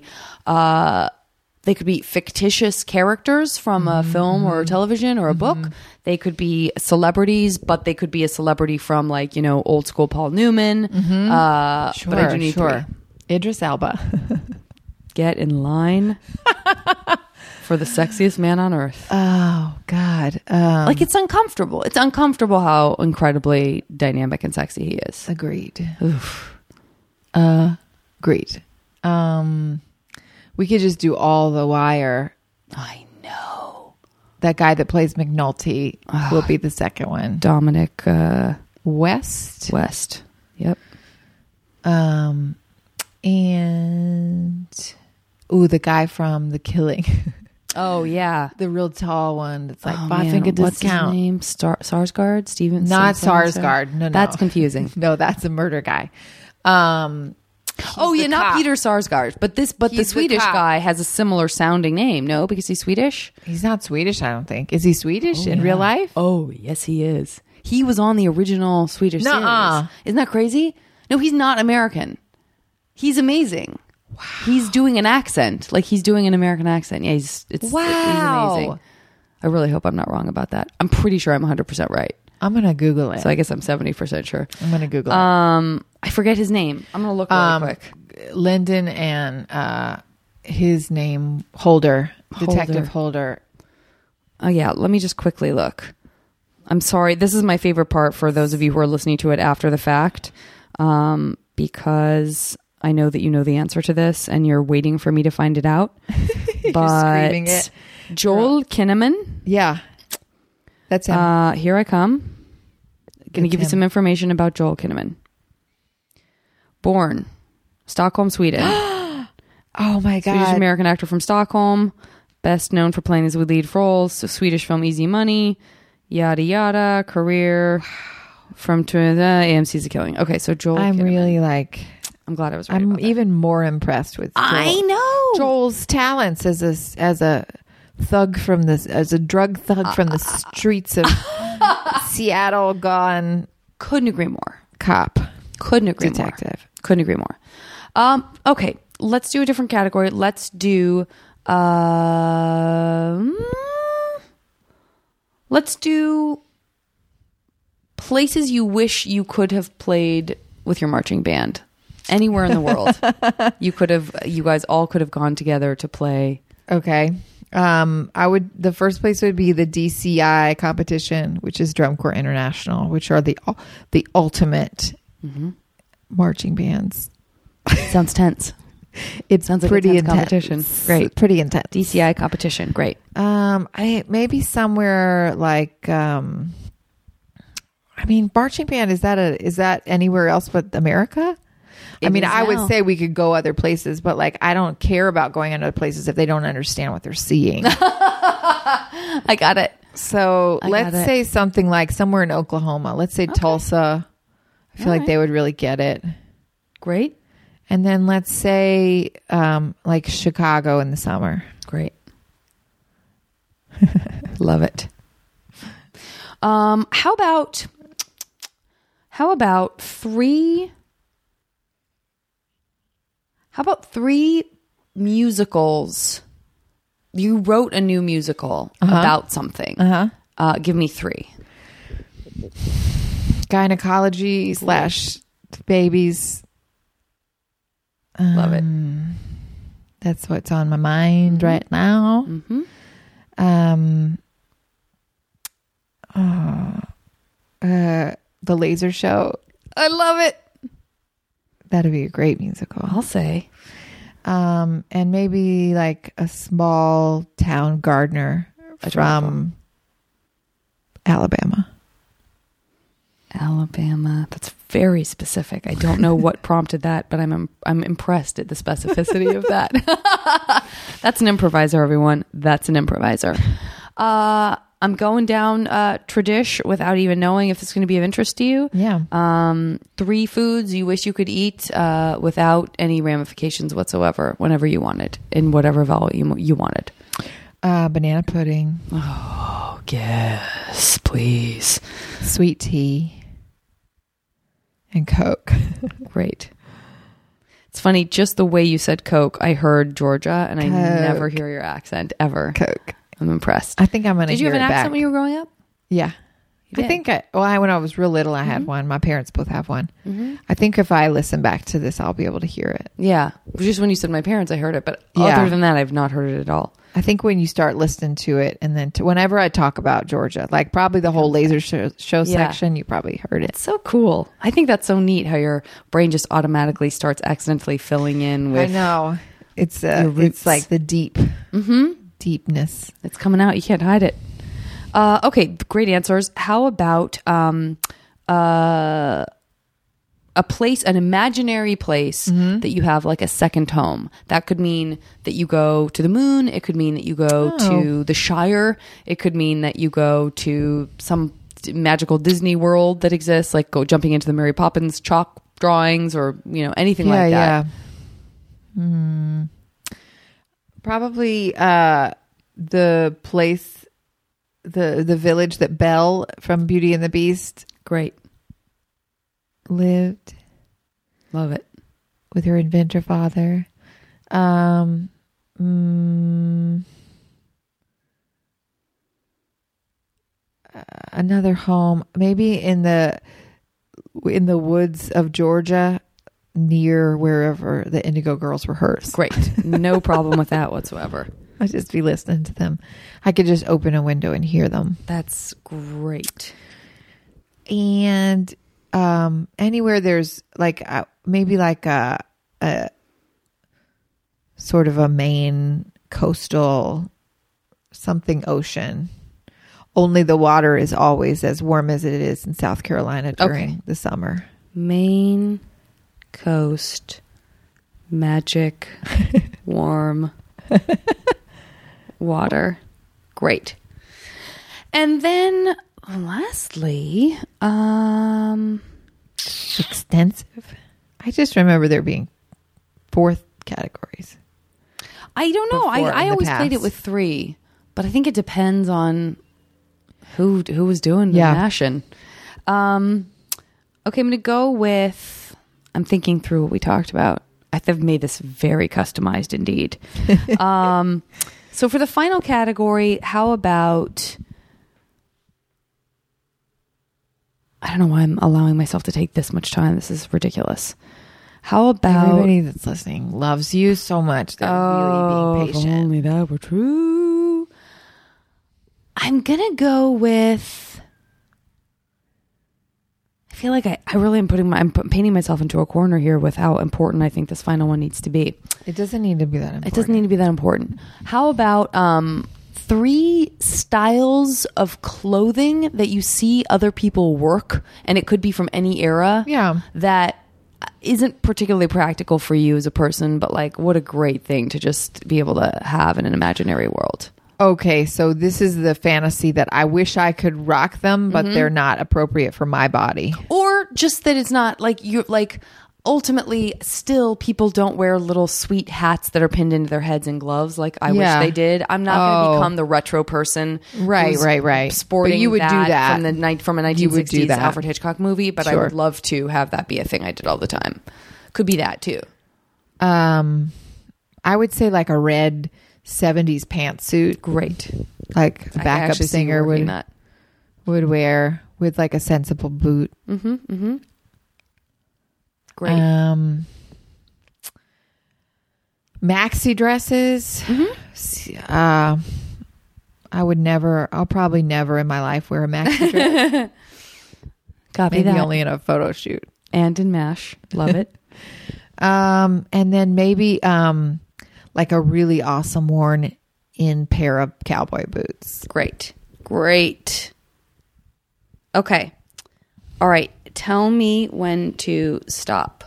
fictitious characters from a film or television or a book. They could be celebrities, but they could be a celebrity from like, old school Paul Newman. Sure, but I do need 3. Idris Elba. Get in line for the sexiest man on earth. Oh God. Like it's uncomfortable. It's uncomfortable how incredibly dynamic and sexy he is. Agreed. Oof. Agreed. We could just do All the Wire. I know. That guy that plays McNulty will be the second one. Dominic West. West. Yep. And the guy from The Killing. Oh yeah. The real tall one that's like Oh, 5 man. finger What's discount. his name? Sarsgaard? Steven? Not Sarsgaard? Sarsgaard. No. That's confusing. No, that's a murder guy. Oh yeah, the not cop. Peter Sarsgaard, but the He's the Swedish cop. guy has a similar sounding name. No, because he's Swedish. He's not Swedish, I don't think. Is he Swedish in real life? Oh yes, he is. He was on the original Swedish Nuh-uh. series. Isn't that crazy? No, he's not American. He's amazing. Wow. He's doing an accent, like he's doing an American accent. Yeah, he's amazing. I really hope I'm not wrong about that. I'm pretty sure I'm 100% right. I'm going to Google it. So I guess I'm 70% sure. I'm going to Google it. I forget his name. I'm going to look really quick. Lyndon and his name, Holder. Detective Holder. Oh yeah, let me just quickly look. I'm sorry. This is my favorite part for those of you who are listening to it after the fact, because I know that you know the answer to this and you're waiting for me to find it out. You're But screaming it. Joel Kinnaman, Yeah. That's him. Here I come. Going to give you him. some information about Joel Kinnaman. Born Stockholm, Sweden. Oh my God. Swedish American actor from Stockholm. Best known for playing his lead roles. Swedish film Easy Money. Yada yada. Career from AMC's A Killing. Okay, so Joel I'm Kinnaman. really like... I'm glad I was right I'm about that. even more impressed with I know. Joel's talents as a thug from this, as a drug thug from the streets of Seattle, gone Couldn't agree more. cop, Couldn't agree detective. more. Couldn't agree more. Okay, let's do a different category. Let's do places you wish you could have played with your marching band. Anywhere in the world. You guys all could have gone together to play. Okay. The first place would be the DCI competition, which is Drum Corps International, which are the ultimate marching bands. Sounds tense. It Sounds like pretty a tense competition. Great. Pretty intense. DCI competition. Great. Maybe somewhere like, marching band, is that anywhere else but America? It is I would now. say we could go other places, but like, I don't care about going other places if they don't understand what they're seeing. I got it. So I let's got it. say something like somewhere in Oklahoma. Let's say Tulsa. I feel All like right. they would really get it. Great. And then let's say like Chicago in the summer. Great. Love it. How about three musicals? You wrote a new musical about something. Give me three. Gynecology / babies. Love it. That's what's on my mind right now. The Laser Show. I love it. That'd be a great musical. I'll say. And maybe like a small town gardener from Alabama. That's very specific. I don't know what prompted that, but I'm impressed at the specificity of that. That's an improviser, everyone. That's an improviser. I'm going down tradish without even knowing if it's going to be of interest to you. Yeah. 3 foods you wish you could eat without any ramifications whatsoever, whenever you wanted, in whatever volume you wanted. Banana pudding. Oh, yes, please. Sweet tea. And Coke. Great. It's funny, just the way you said Coke, I heard Georgia, and I never hear your accent ever. Coke. I'm impressed. I think I'm going to Did you hear have an it accent back. when you were growing up? Yeah. You I did. think when I was real little, I had one. My parents both have one. I think if I listen back to this, I'll be able to hear it. Yeah. Just when you said my parents, I heard it. But Yeah. other than that, I've not heard it at all. I think when you start listening to it, and then whenever I talk about Georgia, like probably the whole laser show Yeah. section, you probably heard it. It's so cool. I think that's so neat how your brain just automatically starts accidentally filling in with I know. It's roots. it's like the deepness. It's coming out. You can't hide it. Okay, great answers. How about a place, an imaginary place that you have like a second home? That could mean that you go to the moon. It could mean that you go to the Shire. It could mean that you go to some magical Disney world that exists, like go jumping into the Mary Poppins chalk drawings or, anything like that. Yeah. Probably the place, the village that Belle from Beauty and the Beast Great. lived Love it. with her inventor father. Another home, maybe in the woods of Georgia, near wherever the Indigo Girls rehearse. Great. No problem with that whatsoever. I'd just be listening to them. I could just open a window and hear them. That's great. And anywhere there's like maybe like a sort of a main coastal something ocean. only the water is always as warm as it is in South Carolina during the summer. Maine coast magic warm water. Great. And then lastly, extensive. I just remember there being 4 categories. I don't know. I always played it past. with 3, but I think it depends on who was doing the mashing. Okay, I'm going to go with, I'm thinking through what we talked about. I've made this very customized indeed. So for the final category, how about, I don't know why I'm allowing myself to take this much time. This is ridiculous. How about... Everybody that's listening loves you so much. They're really being patient. If only that were true. I'm going to go with... I feel like I really am I'm painting myself into a corner here with how important I think this final one needs to be. It doesn't need to be that important. It doesn't need to be that important. How about 3 styles of clothing that you see other people work, and it could be from any era. Yeah. That isn't particularly practical for you as a person, but like, what a great thing to just be able to have in an imaginary world. Okay, so this is the fantasy that I wish I could rock them, but they're not appropriate for my body. Or just that it's not like you're like, ultimately still people don't wear little sweet hats that are pinned into their heads and gloves like I wish they did. I'm not going to become the retro person. Right. Sporting but you would do that from a 1960s Alfred Hitchcock movie, but sure. I would love to have that be a thing I did all the time. Could be that too. I would say like a red 70s pantsuit. Great. Like a backup singer would wear with like a sensible boot. Great. Maxi dresses. I'll probably never in my life wear a maxi dress. Copy maybe that. only in a photo shoot. And in MASH. Love it. And then maybe like a really awesome worn in pair of cowboy boots. Great. Okay. All right. Tell me when to stop.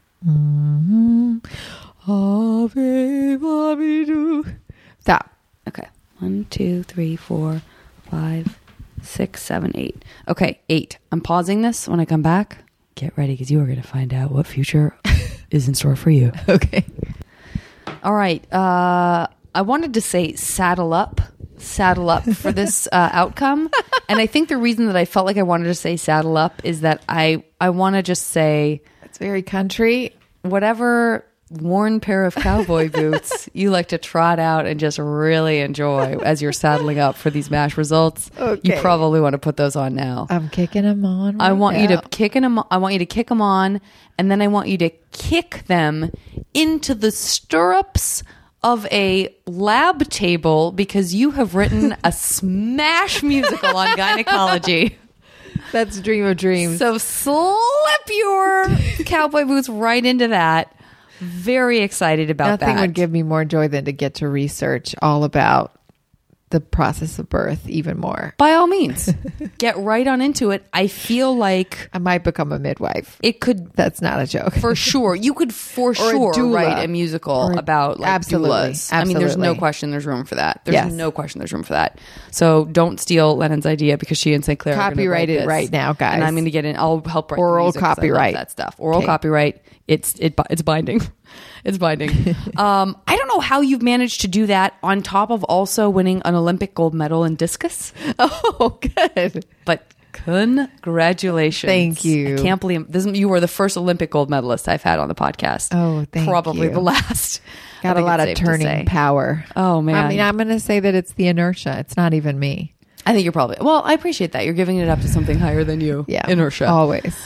Stop. Okay. 1, 2, 3, 4, 5, 6, 7, 8. Okay, 8. I'm pausing this. When I come back, get ready because you are going to find out what future is in store for you. Okay. All right. I wanted to say saddle up for this outcome. And I think the reason that I felt like I wanted to say saddle up is that I want to just say, It's very country. whatever worn pair of cowboy boots you like to trot out and just really enjoy as you're saddling up for these MASH results, you Okay. probably want to put those on now. I'm kicking them on. I want you now. to kick them. I want you to kick them on, and then I want you to kick them into the stirrups of a lab table because you have written a smash musical on gynecology. That's dream of dreams. So slip your cowboy boots right into that. Very excited about Nothing that. would give me more joy than to get to research all about the process of birth even more. By all means, get right on into it. I feel like I might become a midwife. it could, That's not a joke. for sure. You could for sure doula. write a musical about like Absolutely. doulas. I mean, there's no Absolutely. question there's room for that. There's Yes. no question there's room for that. So don't steal Lennon's idea because she and St. Clair are gonna Copyright write it this. right now, guys. And I'm going to get in. I'll help write the Oral music 'cause I love copyright. that stuff. Oral Okay. copyright. It's binding. It's binding. I don't know how you've managed to do that on top of also winning an Olympic gold medal in discus. Oh, good. But congratulations. Thank you. I can't believe this. You were the first Olympic gold medalist I've had on the podcast. Oh, thank Probably you. the last. I Got a think lot it's of safe to say. turning power. Oh, man. I mean, I'm going to say that it's the inertia. It's not even me. I think you're probably, well, I appreciate that. You're giving it up to something higher than you. Yeah. Inertia. Always.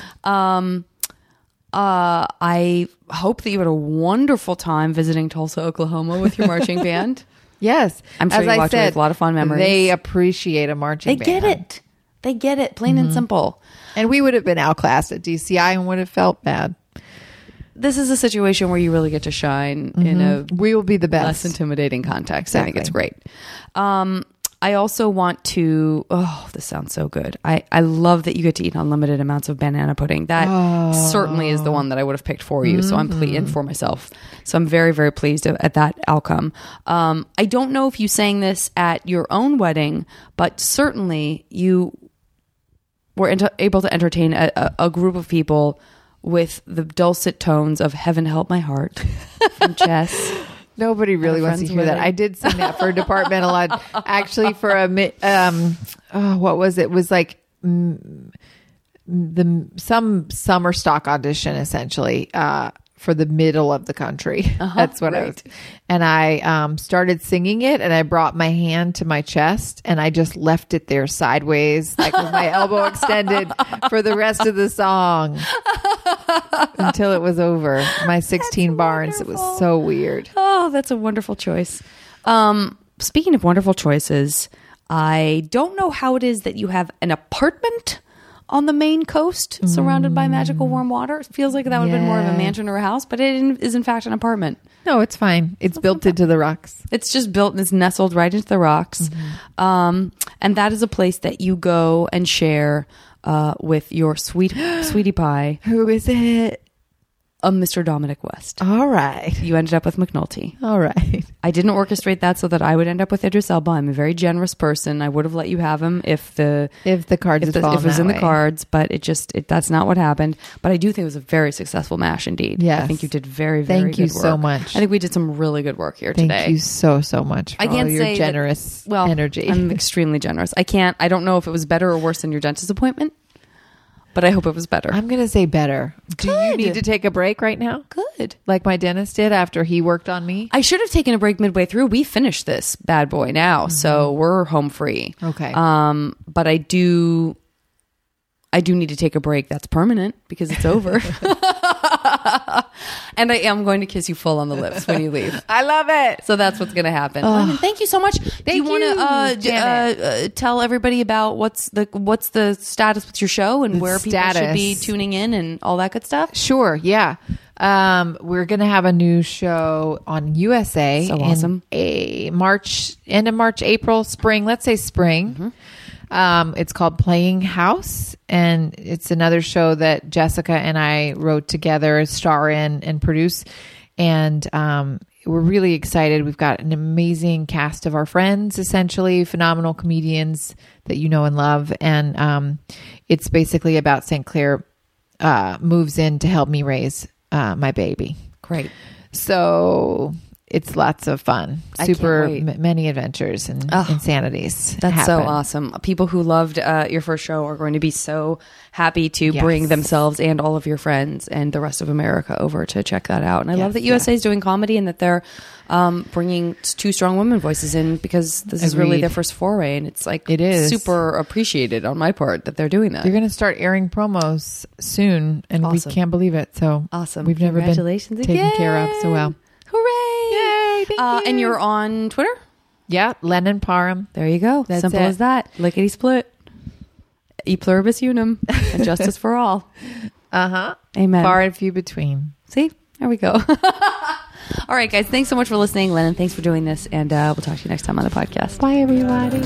I hope that you had a wonderful time visiting Tulsa, Oklahoma with your marching band. Yes. I'm sure As you I walked away said, with a lot of fond memories. They appreciate a marching They band. get it. They get it. Plain and simple. And we would have been outclassed at DCI and would have felt bad. This is a situation where you really get to shine in a We will be the less best. intimidating context. I think it's Exactly. great. I also want to, this sounds so good. I love that you get to eat unlimited amounts of banana pudding. That certainly is the one that I would have picked for you. So I'm pleased, and for myself. So I'm very, very pleased at that outcome. I don't know if you sang this at your own wedding, but certainly you were able to entertain a group of people with the dulcet tones of Heaven Help My Heart from Jess. Nobody really wants to hear that. I did sing that for a departmental actually for what was it? It was like some summer stock audition essentially for the middle of the country. That's what I was. And I started singing it, and I brought my hand to my chest, and I just left it there sideways, like with my elbow extended for the rest of the song until it was over. My 16 bars. It was so weird. Oh, that's a wonderful choice. Speaking of wonderful choices, I don't know how it is that you have an apartment on the Maine coast surrounded by magical warm water. It feels like that would have been more of a mansion or a house, but it is in fact an apartment. No, it's fine. It's built into the rocks. It's just built and it's nestled right into the rocks. And that is a place that you go and share with your sweetie pie. Who is it? Mr. Dominic West. All right. You ended up with McNulty. All right. I didn't orchestrate that so that I would end up with Idris Elba. I'm a very generous person. I would have let you have him if the cards if it was in the cards, but that's not what happened. But I do think it was a very successful mash indeed. Yes. I think you did very, very good work. Thank you so much. I think we did some really good work here today. Thank you so much for all your generous energy. I'm extremely generous. I don't know if it was better or worse than your dentist appointment, but I hope it was better. I'm going to say better. Good. Do you need to take a break right now? Good. Like my dentist did after he worked on me? I should have taken a break midway through. We finished this bad boy now, so we're home free. Okay. But I do need to take a break that's permanent because it's over. And I am going to kiss you full on the lips when you leave. I love it. So that's what's going to happen. Lemon, thank you so much. Do you want to tell everybody about what's the status with your show and where people should be tuning in and all that good stuff? Sure. Yeah. We're going to have a new show on USA. So awesome. In end of March, April, spring. Let's say spring. It's called Playing House, and it's another show that Jessica and I wrote together, star in, and produce. And we're really excited. We've got an amazing cast of our friends, essentially phenomenal comedians that you know and love. And it's basically about St. Clair moves in to help me raise my baby. Great. So it's lots of fun. Super many adventures and insanities. That's so awesome. People who loved your first show are going to be so happy to bring themselves and all of your friends and the rest of America over to check that out. And I love that USA is doing comedy and that they're bringing two strong women voices in because this is really their first foray. And it's like super appreciated on my part that they're doing that. You're going to start airing promos soon and we can't believe it. So awesome. We've never been taken care of so well. Hooray! Yay! Thank you. And you're on Twitter? Yeah, Lennon Parham. There you go. That's Simple as that. Lickety split. E pluribus unum. And justice for all. Amen. Far and few between. See? There we go. All right, guys. Thanks so much for listening. Lennon, thanks for doing this. And we'll talk to you next time on the podcast. Bye, everybody.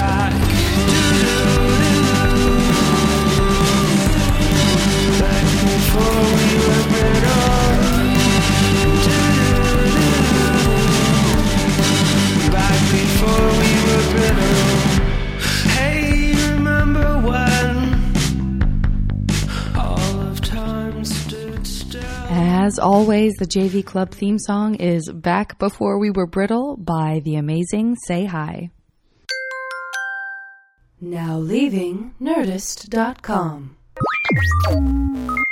As always, the JV Club theme song is Back Before We Were Brittle by the amazing Say Hi. Now leaving Nerdist.com.